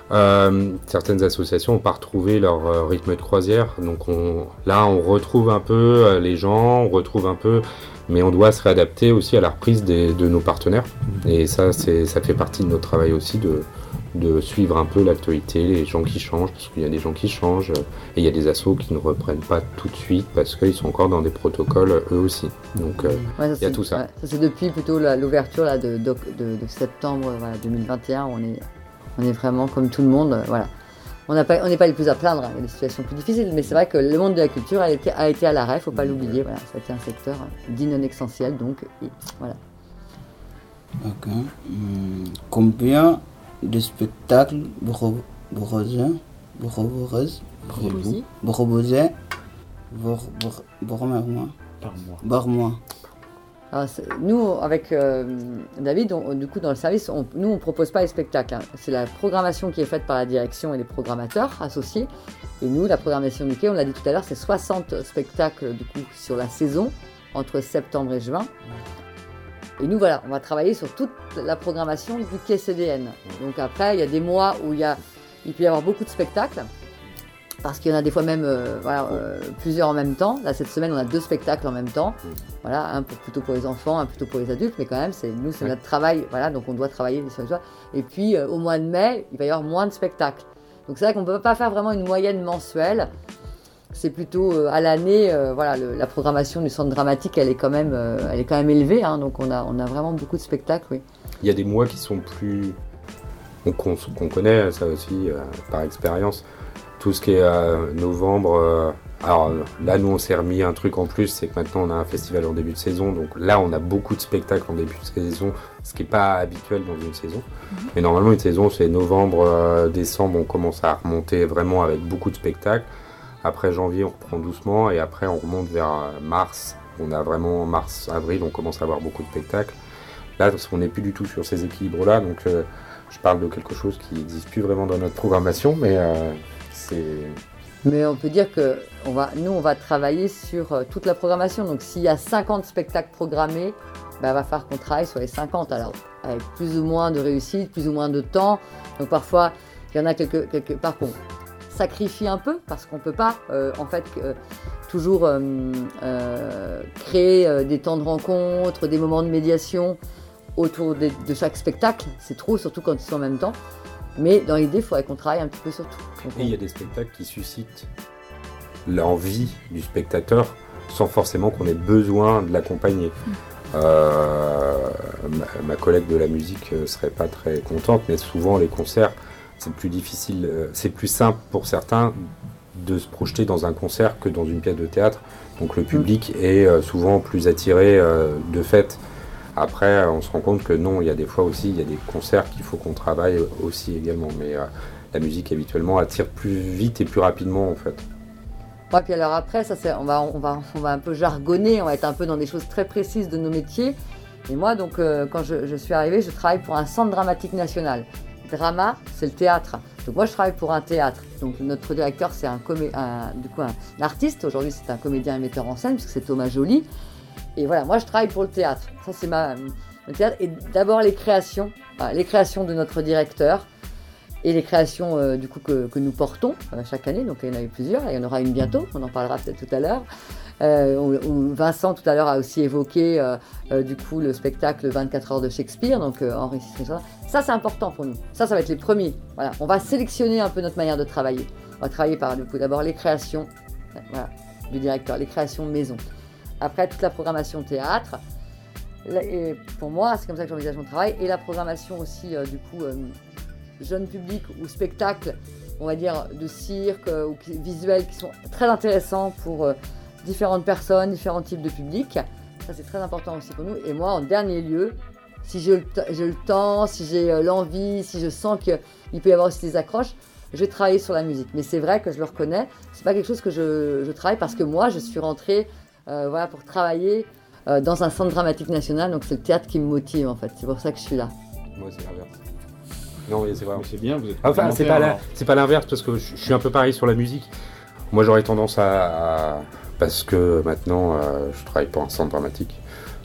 Euh, certaines associations n'ont pas retrouvé leur euh, rythme de croisière, donc on, là on retrouve un peu euh, les gens, on retrouve un peu, mais on doit se réadapter aussi à la reprise des, de nos partenaires. Mmh. Et ça, c'est, ça fait partie de notre travail aussi de, de suivre un peu l'actualité, les gens qui changent, parce qu'il y a des gens qui changent, et il y a des assos qui ne reprennent pas tout de suite parce qu'ils sont encore dans des protocoles eux aussi. Donc euh, ouais, il y a tout ça. Ouais, ça c'est depuis plutôt la, l'ouverture là, de, de, de, de septembre voilà, deux mille vingt et un, on est, on est vraiment comme tout le monde. Euh, voilà. On n'est pas, pas les plus à plaindre, hein. Il y a des situations plus difficiles, mais c'est vrai que le monde de la culture a été, a été à l'arrêt, il ne faut pas l'oublier. Voilà. Ça a été un secteur dit non essentiel, donc et, voilà. Ok. Hum, combien de spectacles vous proposez vous proposez vous proposez par mois par mois Alors, nous, avec euh, David, on, du coup, dans le service, on, nous, on ne propose pas les spectacles. Hein. C'est la programmation qui est faite par la direction et les programmateurs associés. Et nous, la programmation du quai, on l'a dit tout à l'heure, c'est soixante spectacles du coup, sur la saison, entre septembre et juin. Et nous, voilà, on va travailler sur toute la programmation du quai C D N. Donc après, il y a des mois où il, y a, il peut y avoir beaucoup de spectacles. Parce qu'il y en a des fois même euh, voilà, euh, plusieurs en même temps. Là, cette semaine, on a deux spectacles en même temps. Voilà, un pour, plutôt pour les enfants, un plutôt pour les adultes. Mais quand même, c'est, nous, c'est ouais. notre travail. Voilà, donc on doit travailler sur les choses. Et puis, euh, au mois de mai, il va y avoir moins de spectacles. Donc c'est vrai qu'on ne peut pas faire vraiment une moyenne mensuelle. C'est plutôt euh, à l'année, euh, voilà, le, la programmation du centre dramatique, elle est quand même, euh, elle est quand même élevée. Hein, donc on a, on a vraiment beaucoup de spectacles, oui. Il y a des mois qui sont plus... Qu'on, qu'on connaît, ça aussi, euh, par expérience. Tout ce qui est euh, novembre, euh, alors là nous on s'est remis un truc en plus, c'est que maintenant on a un festival en début de saison, donc là on a beaucoup de spectacles en début de saison, ce qui n'est pas habituel dans une saison. Mm-hmm. Mais normalement une saison c'est novembre, euh, décembre, on commence à remonter vraiment avec beaucoup de spectacles. Après janvier on reprend doucement et après on remonte vers mars, on a vraiment mars, avril, on commence à avoir beaucoup de spectacles. Là on n'est plus du tout sur ces équilibres-là, donc euh, je parle de quelque chose qui n'existe plus vraiment dans notre programmation, mais... Euh, C'est... Mais on peut dire que on va, nous, on va travailler sur euh, toute la programmation. Donc, s'il y a cinquante spectacles programmés, bah, il va falloir qu'on travaille sur les cinquante. Alors, avec plus ou moins de réussite, plus ou moins de temps. Donc, parfois, il y en a quelque, quelque part qu'on sacrifie un peu parce qu'on ne peut pas, euh, en fait, euh, toujours euh, euh, créer euh, des temps de rencontre, des moments de médiation autour de, de chaque spectacle. C'est trop, surtout quand ils sont en même temps. Mais dans l'idée, il faudrait qu'on travaille un petit peu sur tout. Donc, et il y a des spectacles qui suscitent l'envie du spectateur sans forcément qu'on ait besoin de l'accompagner. Mmh. Euh, ma, ma collègue de la musique ne serait pas très contente, mais souvent les concerts, c'est plus difficile, c'est plus simple pour certains de se projeter dans un concert que dans une pièce de théâtre. Donc le public mmh. est souvent plus attiré de fait. Après, on se rend compte que non, il y a des fois aussi, il y a des concerts qu'il faut qu'on travaille aussi également. Mais euh, la musique, habituellement, attire plus vite et plus rapidement, en fait. Ouais, puis alors après, ça, c'est, on, va, on, va, on va un peu jargonner, on va être un peu dans des choses très précises de nos métiers. Et moi, donc, euh, quand je, je suis arrivée, je travaille pour un centre dramatique national. Drama, c'est le théâtre. Donc moi, je travaille pour un théâtre. Donc notre directeur, c'est un, comé- un, du coup, un, un artiste. Aujourd'hui, c'est un comédien et metteur en scène, puisque c'est Thomas Joly. Et voilà, moi je travaille pour le théâtre. Ça c'est ma le théâtre. Et d'abord les créations, voilà, les créations de notre directeur et les créations euh, du coup que, que nous portons euh, chaque année. Donc il y en a eu plusieurs, il y en aura une bientôt. On en parlera peut-être tout à l'heure. Euh, où, où Vincent tout à l'heure a aussi évoqué euh, euh, du coup le spectacle vingt-quatre heures de Shakespeare. Donc euh, Henri César. Ça c'est important pour nous. Ça ça va être les premiers. Voilà, on va sélectionner un peu notre manière de travailler. On va travailler par du coup d'abord les créations, voilà, du directeur, les créations maison. Après, toute la programmation théâtre. Et pour moi, c'est comme ça que j'envisage mon travail. Et la programmation aussi, euh, du coup, euh, jeune public ou spectacle, on va dire, de cirque euh, ou qui, visuels qui sont très intéressants pour euh, différentes personnes, différents types de publics. Ça, c'est très important aussi pour nous. Et moi, en dernier lieu, si j'ai le, t- j'ai le temps, si j'ai euh, l'envie, si je sens qu'il peut y avoir aussi des accroches, je vais travailler sur la musique. Mais c'est vrai que je le reconnais, c'est pas quelque chose que je, je travaille parce que moi, je suis rentrée Euh, voilà, pour travailler euh, dans un centre dramatique national, donc c'est le théâtre qui me motive en fait, c'est pour ça que je suis là. Moi c'est l'inverse. Non mais c'est vrai. Mais c'est bien, vous êtes enfin, c'est pas, la, c'est pas l'inverse parce que je, je suis un peu pareil sur la musique. Moi j'aurais tendance à, à parce que maintenant euh, je travaille pour un centre dramatique,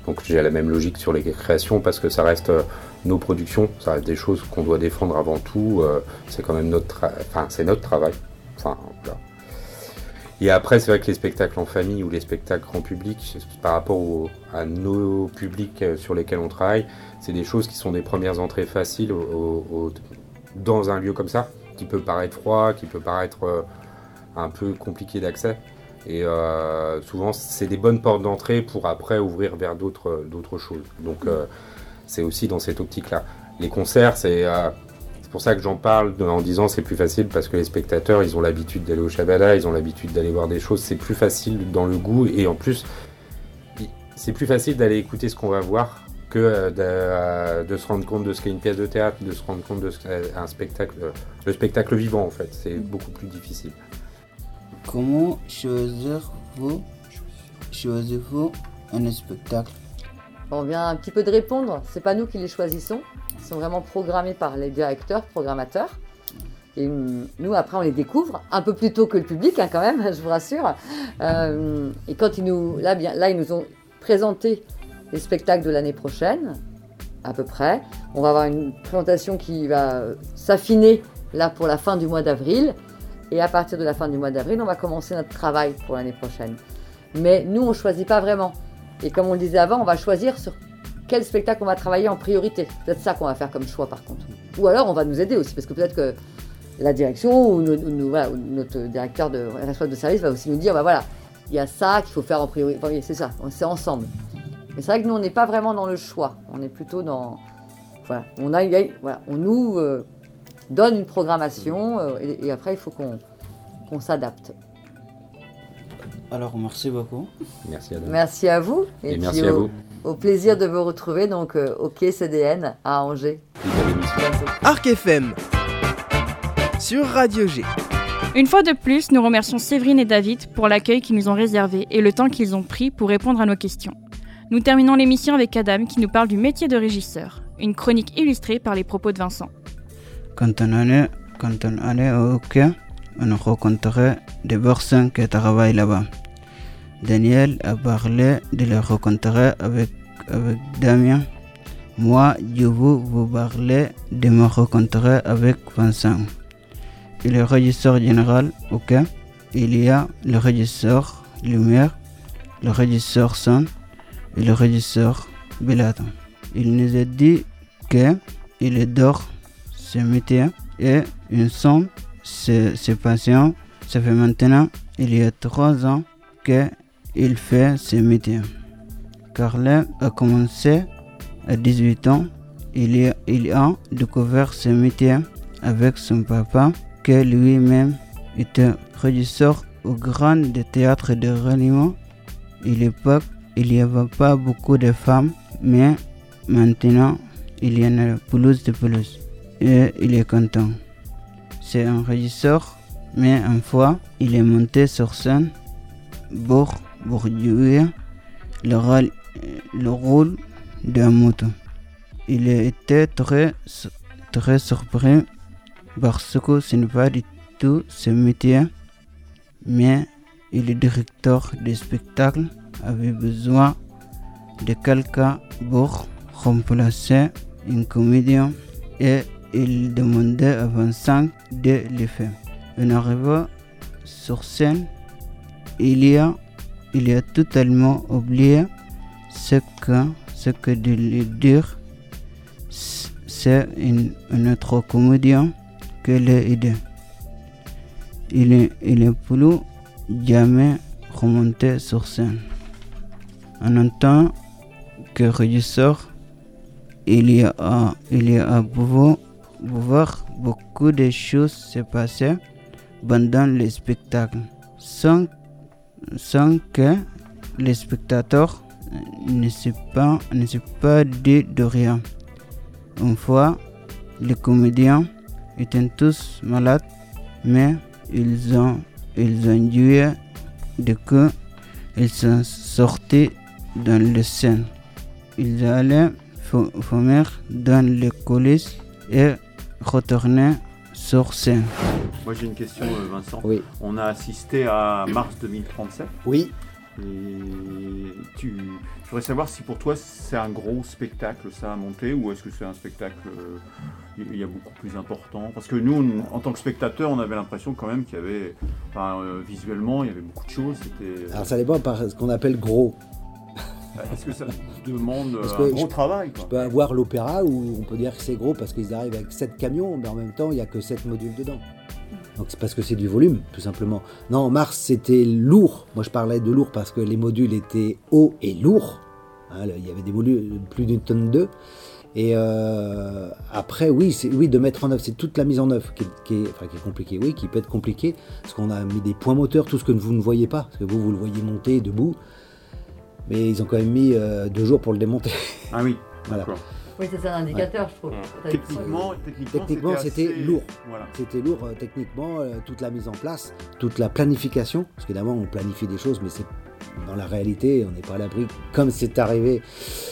Donc j'ai la même logique sur les créations parce que ça reste euh, nos productions, ça reste des choses qu'on doit défendre avant tout. Euh, c'est quand même notre, tra- enfin c'est notre travail. Enfin voilà. Et après c'est vrai que les spectacles en famille ou les spectacles grand public, par rapport au, à nos publics sur lesquels on travaille, c'est des choses qui sont des premières entrées faciles au, au, au, dans un lieu comme ça, qui peut paraître froid, qui peut paraître euh, un peu compliqué d'accès. Et euh, souvent, c'est des bonnes portes d'entrée pour après ouvrir vers d'autres, d'autres choses. Donc, euh, c'est aussi dans cette optique-là. Les concerts, c'est, euh, c'est pour ça que j'en parle en disant c'est plus facile parce que les spectateurs, ils ont l'habitude d'aller au Shabada, ils ont l'habitude d'aller voir des choses. C'est plus facile dans le goût et en plus, c'est plus facile d'aller écouter ce qu'on va voir que euh, de, euh, de se rendre compte de ce qu'est une pièce de théâtre, de se rendre compte de ce qu'est un spectacle, euh, le spectacle vivant en fait. C'est beaucoup plus difficile. Comment choisir-vous, choisissez-vous un spectacle? On vient un petit peu de répondre, c'est pas nous qui les choisissons, ils sont vraiment programmés par les directeurs, programmateurs. Et nous, après, on les découvre un peu plus tôt que le public, hein, quand même, je vous rassure. Euh, et quand ils nous, là, bien, là, ils nous ont présenté les spectacles de l'année prochaine, à peu près. On va avoir une présentation qui va s'affiner là pour la fin du mois d'avril. Et à partir de la fin du mois d'avril, on va commencer notre travail pour l'année prochaine. Mais nous, on ne choisit pas vraiment. Et comme on le disait avant, on va choisir sur quel spectacle on va travailler en priorité. C'est peut-être ça qu'on va faire comme choix par contre. Ou alors on va nous aider aussi, parce que peut-être que la direction ou, nous, nous, voilà, ou notre directeur de responsable de service va aussi nous dire, bah voilà, il y a ça qu'il faut faire en priorité. Enfin, c'est ça, c'est ensemble. Mais c'est vrai que nous, on n'est pas vraiment dans le choix. On est plutôt dans... Voilà, on, a, voilà, on nous... Euh, donne une programmation euh, et, et après il faut qu'on, qu'on s'adapte. Alors merci beaucoup. Merci Adam. Merci à vous et, et puis merci au, à vous. Au plaisir de vous retrouver donc euh, au Quai C D N à Angers. Arc F M sur Radio G. Une fois de plus, nous remercions Séverine et David pour l'accueil qu'ils nous ont réservé et le temps qu'ils ont pris pour répondre à nos questions. Nous terminons l'émission avec Adam qui nous parle du métier de régisseur, une chronique illustrée par les propos de Vincent. Quand on allait, quand on allait au quai, on rencontrait des personnes qui travaillent là-bas. Daniel a parlé de les rencontrer avec, avec Damien. Moi, je veux vous parler de me rencontrer avec Vincent. Et le régisseur général au quai, il y a le régisseur lumière, le régisseur son et le régisseur Bilaton. Il nous a dit qu'il adore ce métier et une somme, ce, ce patient, ça fait maintenant, il y a trois ans qu'il fait ce métier. Carla a commencé à dix-huit ans, il a, il a découvert ce métier avec son papa, qui lui-même était régisseur au Grand Théâtre de Rennes. À l'époque, il n'y avait pas beaucoup de femmes, mais maintenant, il y en a plus de plus. Et il est content. C'est un régisseur, mais une fois, il est monté sur scène pour, pour jouer le rôle, le rôle d'un moto. Il a été très, très surpris parce que ce n'est pas du tout ce métier, mais le directeur du spectacle avait besoin de quelqu'un pour remplacer une comédienne et il demandait à Vincent de le faire. En arrivant sur scène, il y a, il y a totalement oublié ce que, ce que de lui dire. C'est une, une autre comédien qui l'a aidé. Il n'est il plus jamais remonté sur scène. En tant que régisseur, il y a, il y a pouvoir, pouvoir beaucoup de choses se passer pendant le spectacle sans, sans que les spectateurs ne se pas, ne se pas dit de rien. Une fois, les comédiens étaient tous malades, mais ils ont, ils ont joué de que ils sont sortis dans les scènes. Ils allaient fumer dans les coulisses et retourner sur scène. Moi j'ai une question, Vincent. Oui. On a assisté à mars deux mille trente-sept. Oui. Et tu, voudrais savoir si pour toi c'est un gros spectacle ça à monter ou est-ce que c'est un spectacle euh, il y a beaucoup plus important. Parce que nous, en tant que spectateurs, on avait l'impression quand même qu'il y avait, enfin, euh, visuellement, il y avait beaucoup de choses. C'était... Alors ça dépend par ce qu'on appelle gros. Est-ce que ça demande Parce un que gros je, travail quoi. Je peux avoir l'opéra où on peut dire que c'est gros parce qu'ils arrivent avec sept camions, mais en même temps, il n'y a que sept modules dedans. Donc c'est parce que c'est du volume, tout simplement. Non, Mars, c'était lourd. Moi, je parlais de lourd parce que les modules étaient hauts et lourds. Hein, il y avait des modules plus d'une tonne deux. Et euh, après, oui, c'est, oui, de mettre en œuvre, c'est toute la mise en œuvre qui est, qui est, enfin, qui est compliquée, oui, qui peut être compliquée, parce qu'on a mis des points moteurs, tout ce que vous ne voyez pas, parce que vous, vous le voyez monter debout, mais ils ont quand même mis euh, deux jours pour le démonter. Ah oui, voilà. D'accord. Oui, c'est un indicateur, ouais. je trouve. Ouais. Techniquement, techniquement, techniquement c'était, c'était assez... lourd. Voilà. C'était lourd euh, techniquement, euh, toute la mise en place, toute la planification, parce qu'évidemment, on planifie des choses, mais c'est dans la réalité, on n'est pas à l'abri, comme c'est arrivé,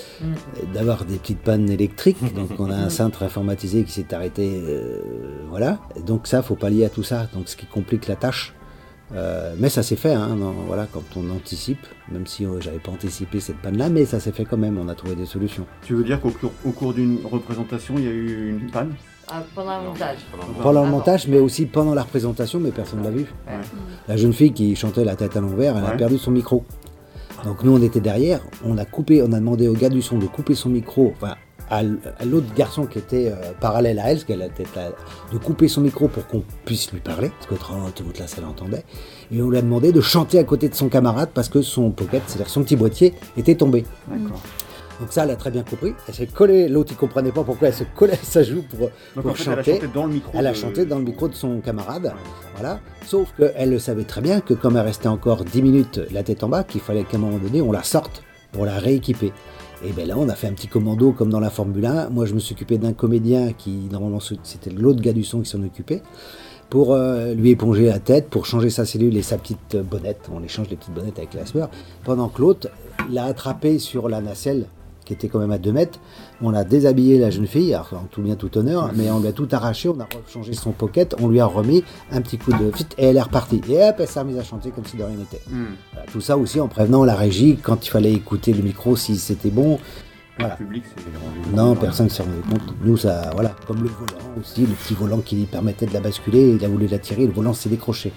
mm. d'avoir des petites pannes électriques. Donc, on a un cintre informatisé qui s'est arrêté, euh, voilà. Donc ça, faut pallier à tout ça. Donc, ce qui complique la tâche. Euh, mais ça s'est fait, hein, non, voilà, quand on anticipe, même si euh, j'avais pas anticipé cette panne-là, mais ça s'est fait quand même, on a trouvé des solutions. Tu veux dire qu'au cours, au cours d'une représentation, il y a eu une panne ? Ah, pendant le montage. Pendant le montage, mais aussi pendant la représentation, mais personne ne l'a vu. Ouais. La jeune fille qui chantait la tête à l'envers, elle ouais. a perdu son micro. Donc nous, on était derrière, on a coupé, on a demandé au gars du son de couper son micro, enfin, à l'autre garçon qui était euh, parallèle à elle, parce qu'elle était là, de couper son micro pour qu'on puisse lui parler, parce que toute la salle entendait, et on lui a demandé de chanter à côté de son camarade parce que son pocket, c'est-à-dire son petit boîtier, était tombé. D'accord. Donc ça, elle a très bien compris. Elle s'est collée, l'autre il comprenait pas pourquoi elle se collait à sa joue pour, Donc, pour en fait, chanter. Elle a chanté dans le micro. Elle a de... chanté dans le micro de son camarade, ouais. Voilà. Sauf qu'elle le savait très bien que comme elle restait encore dix minutes la tête en bas, qu'il fallait qu'à un moment donné on la sorte pour la rééquiper. Et bien là, on a fait un petit commando comme dans la Formule un. Moi, je me suis occupé d'un comédien qui, normalement, c'était l'autre gars du son qui s'en occupait, pour euh, lui éponger la tête, pour changer sa cellule et sa petite bonnette. On échange les petites bonnettes avec la sueur. Pendant que l'autre l'a attrapé sur la nacelle, qui était quand même à deux mètres. On a déshabillé la jeune fille, alors en tout bien tout honneur, mais on lui a tout arraché, on a changé son pocket, on lui a remis un petit coup de fit et elle est repartie. Et hop, elle s'est remise à chanter comme si de rien n'était. Mm. Voilà, tout ça aussi en prévenant la régie quand il fallait écouter le micro, si c'était bon. Voilà. Le public s'est rendu compte. Non, personne ne s'est rendu compte. Nous, ça, voilà, comme le volant aussi, le petit volant qui lui permettait de la basculer, il a voulu la tirer, le volant s'est décroché.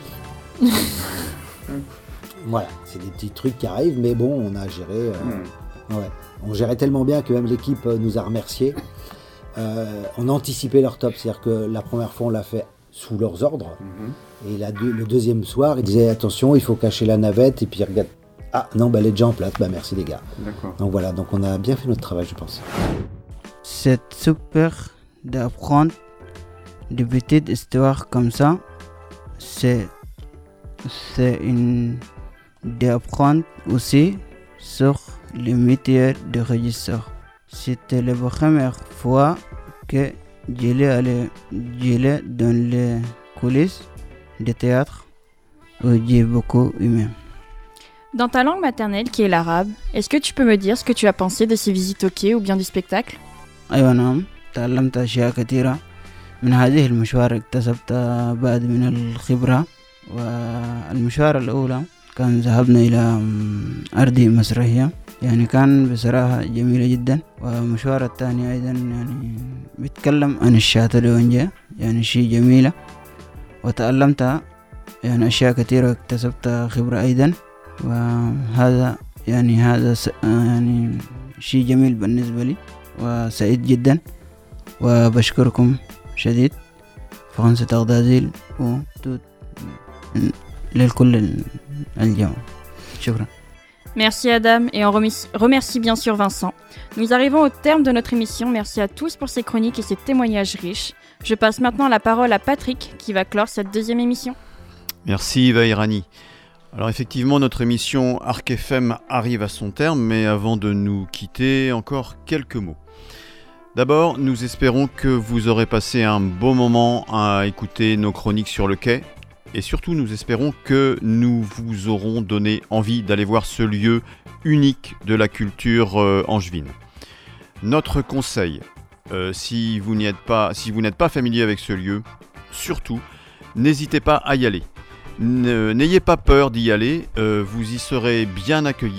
Voilà, c'est des petits trucs qui arrivent, mais bon, on a géré. Euh, mm. Ouais. On gérait tellement bien que même l'équipe nous a remerciés. Euh, on a anticipé leur top, c'est-à-dire que la première fois on l'a fait sous leurs ordres. Mm-hmm. Et la deux, le deuxième soir, ils disaient attention, il faut cacher la navette. Et puis regarde, ah non, bah, elle est déjà en place, bah merci les gars. D'accord. Donc voilà, donc on a bien fait notre travail, je pense. C'est super d'apprendre des petites histoires comme ça. C'est, c'est une d'apprendre aussi sur le métier de régisseur. C'était la première fois que j'allais dans les coulisses du théâtre où j'ai beaucoup aimé. Dans ta langue maternelle qui est l'arabe, est-ce que tu peux me dire ce que tu as pensé de ces visites au quai ou bien du spectacle ? أيوة نعم تعلمت أشياء كثيرة من هذه المشوار اكتسبت بعض من الخبرة والمشوار الأولى كان ذهبنا إلى أرض مسرحية يعني كان بصراحة جميلة جدا ومشوار الثاني أيضا يعني بيتكلم عن الشاتلونجة يعني شيء جميلة وتعلمت يعني أشياء كثيرة واكتسبت خبرة أيضا وهذا يعني هذا يعني شيء جميل بالنسبة لي وسعيد جدا وبشكركم شديد فرنسا تغدازيل وتوت للكل الجمع شكرا. Merci Adam et on remercie, remercie bien sûr Vincent. Nous arrivons au terme de notre émission. Merci à tous pour ces chroniques et ces témoignages riches. Je passe maintenant la parole à Patrick qui va clore cette deuxième émission. Merci Vairani. Alors effectivement, notre émission Arc F M arrive à son terme, mais avant de nous quitter, encore quelques mots. D'abord, nous espérons que vous aurez passé un beau moment à écouter nos chroniques sur le quai. Et surtout, nous espérons que nous vous aurons donné envie d'aller voir ce lieu unique de la culture euh, angevine. Notre conseil, euh, si vous n'y êtes pas, si vous n'êtes pas familier avec ce lieu, surtout, n'hésitez pas à y aller. N'ayez pas peur d'y aller, euh, vous y serez bien accueillis.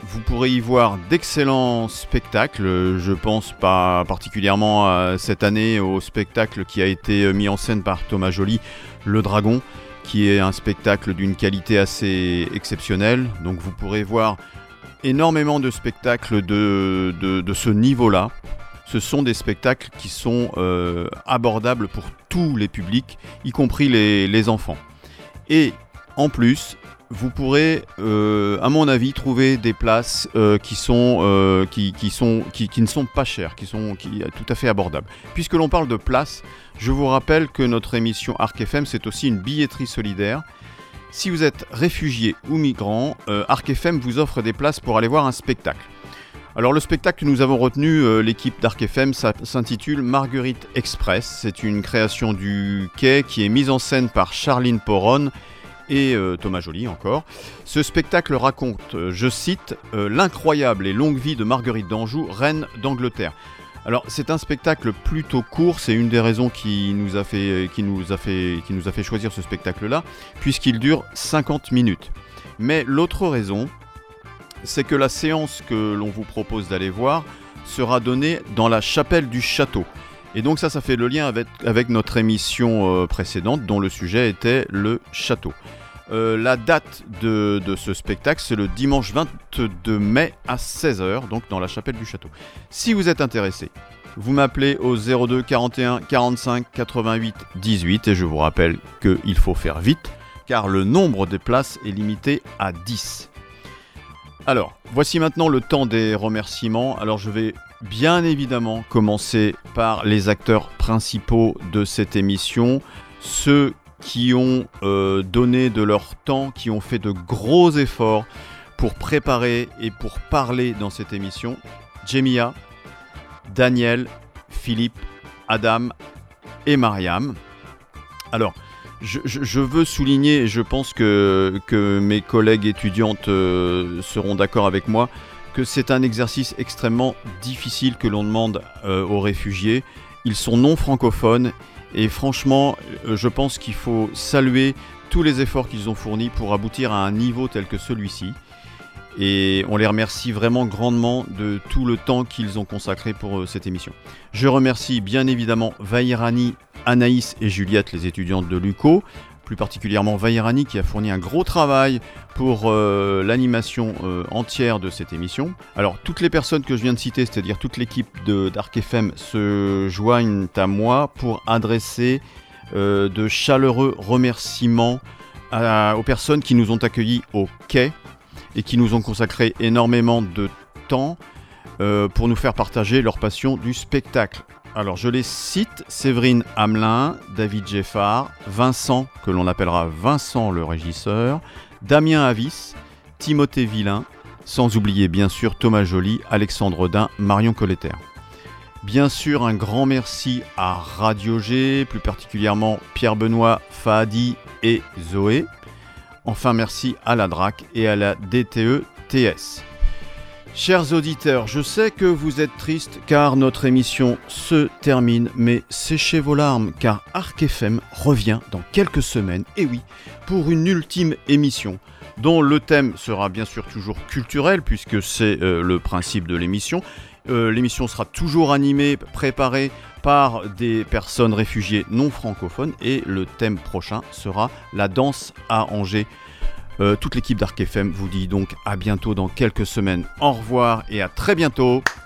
vous pourrez y voir d'excellents spectacles. Je pense pas particulièrement à cette année au spectacle qui a été mis en scène par Thomas Joly, Le Dragon, qui est un spectacle d'une qualité assez exceptionnelle. Donc vous pourrez voir énormément de spectacles de, de, de ce niveau-là. Ce sont des spectacles qui sont euh, abordables pour tous les publics, y compris les, les enfants. Et en plus, vous pourrez, euh, à mon avis, trouver des places euh, qui, sont, euh, qui, qui, sont, qui, qui ne sont pas chères, qui sont qui, tout à fait abordables. Puisque l'on parle de places, je vous rappelle que notre émission Arc F M, c'est aussi une billetterie solidaire. Si vous êtes réfugié ou migrant, euh, Arc F M vous offre des places pour aller voir un spectacle. Alors le spectacle que nous avons retenu, euh, l'équipe d'Arc F M, ça s'intitule Marguerite Express. C'est une création du Quai qui est mise en scène par Charline Poron et euh, Thomas Joly encore. Ce spectacle raconte, euh, je cite, euh, l'incroyable et longue vie de Marguerite d'Anjou, reine d'Angleterre. Alors c'est un spectacle plutôt court, c'est une des raisons qui nous a fait, qui nous a fait, qui nous a fait choisir ce spectacle-là, puisqu'il dure cinquante minutes. Mais l'autre raison, c'est que la séance que l'on vous propose d'aller voir sera donnée dans la chapelle du château. Et donc ça, ça fait le lien avec, avec notre émission euh, précédente dont le sujet était le château. Euh, la date de, de ce spectacle, c'est le dimanche vingt-deux mai à seize heures, donc dans la chapelle du château. Si vous êtes intéressé, vous m'appelez au zéro deux quarante et un quarante-cinq quatre-vingt-huit dix-huit et je vous rappelle qu'il faut faire vite car le nombre de places est limité à dix. Alors, voici maintenant le temps des remerciements. Alors je vais bien évidemment commencer par les acteurs principaux de cette émission, ceux qui ont euh, donné de leur temps, qui ont fait de gros efforts pour préparer et pour parler dans cette émission. Jemia, Daniel, Philippe, Adam et Mariam. Alors, je, je, je veux souligner, et je pense que, que mes collègues étudiantes euh, seront d'accord avec moi, que c'est un exercice extrêmement difficile que l'on demande euh, aux réfugiés. Ils sont non francophones. Et franchement, je pense qu'il faut saluer tous les efforts qu'ils ont fournis pour aboutir à un niveau tel que celui-ci. Et on les remercie vraiment grandement de tout le temps qu'ils ont consacré pour euh, cette émission. Je remercie bien évidemment Vairani, Anaïs et Juliette, les étudiantes de l'U Q O. Plus particulièrement Vairani qui a fourni un gros travail pour euh, l'animation euh, entière de cette émission. Alors toutes les personnes que je viens de citer, c'est-à-dire toute l'équipe de d'Arc F M, se joignent à moi pour adresser euh, de chaleureux remerciements à, aux personnes qui nous ont accueillis au Quai et qui nous ont consacré énormément de temps euh, pour nous faire partager leur passion du spectacle. Alors je les cite, Séverine Hamelin, David Geffard, Vincent, que l'on appellera Vincent le régisseur, Damien Avis, Timothée Villain, sans oublier bien sûr Thomas Joly, Alexandre Dain, Marion Colletter. Bien sûr un grand merci à Radio G, plus particulièrement Pierre Benoît, Fahadi et Zoé. Enfin merci à la D R A C et à la D T E T S. Chers auditeurs, je sais que vous êtes tristes car notre émission se termine, mais séchez vos larmes car Arc F M revient dans quelques semaines, et oui, pour une ultime émission dont le thème sera bien sûr toujours culturel puisque c'est euh, le principe de l'émission. Euh, l'émission sera toujours animée, préparée par des personnes réfugiées non francophones et le thème prochain sera la danse à Angers. Euh, toute l'équipe d'Arc F M vous dit donc à bientôt dans quelques semaines. Au revoir et à très bientôt.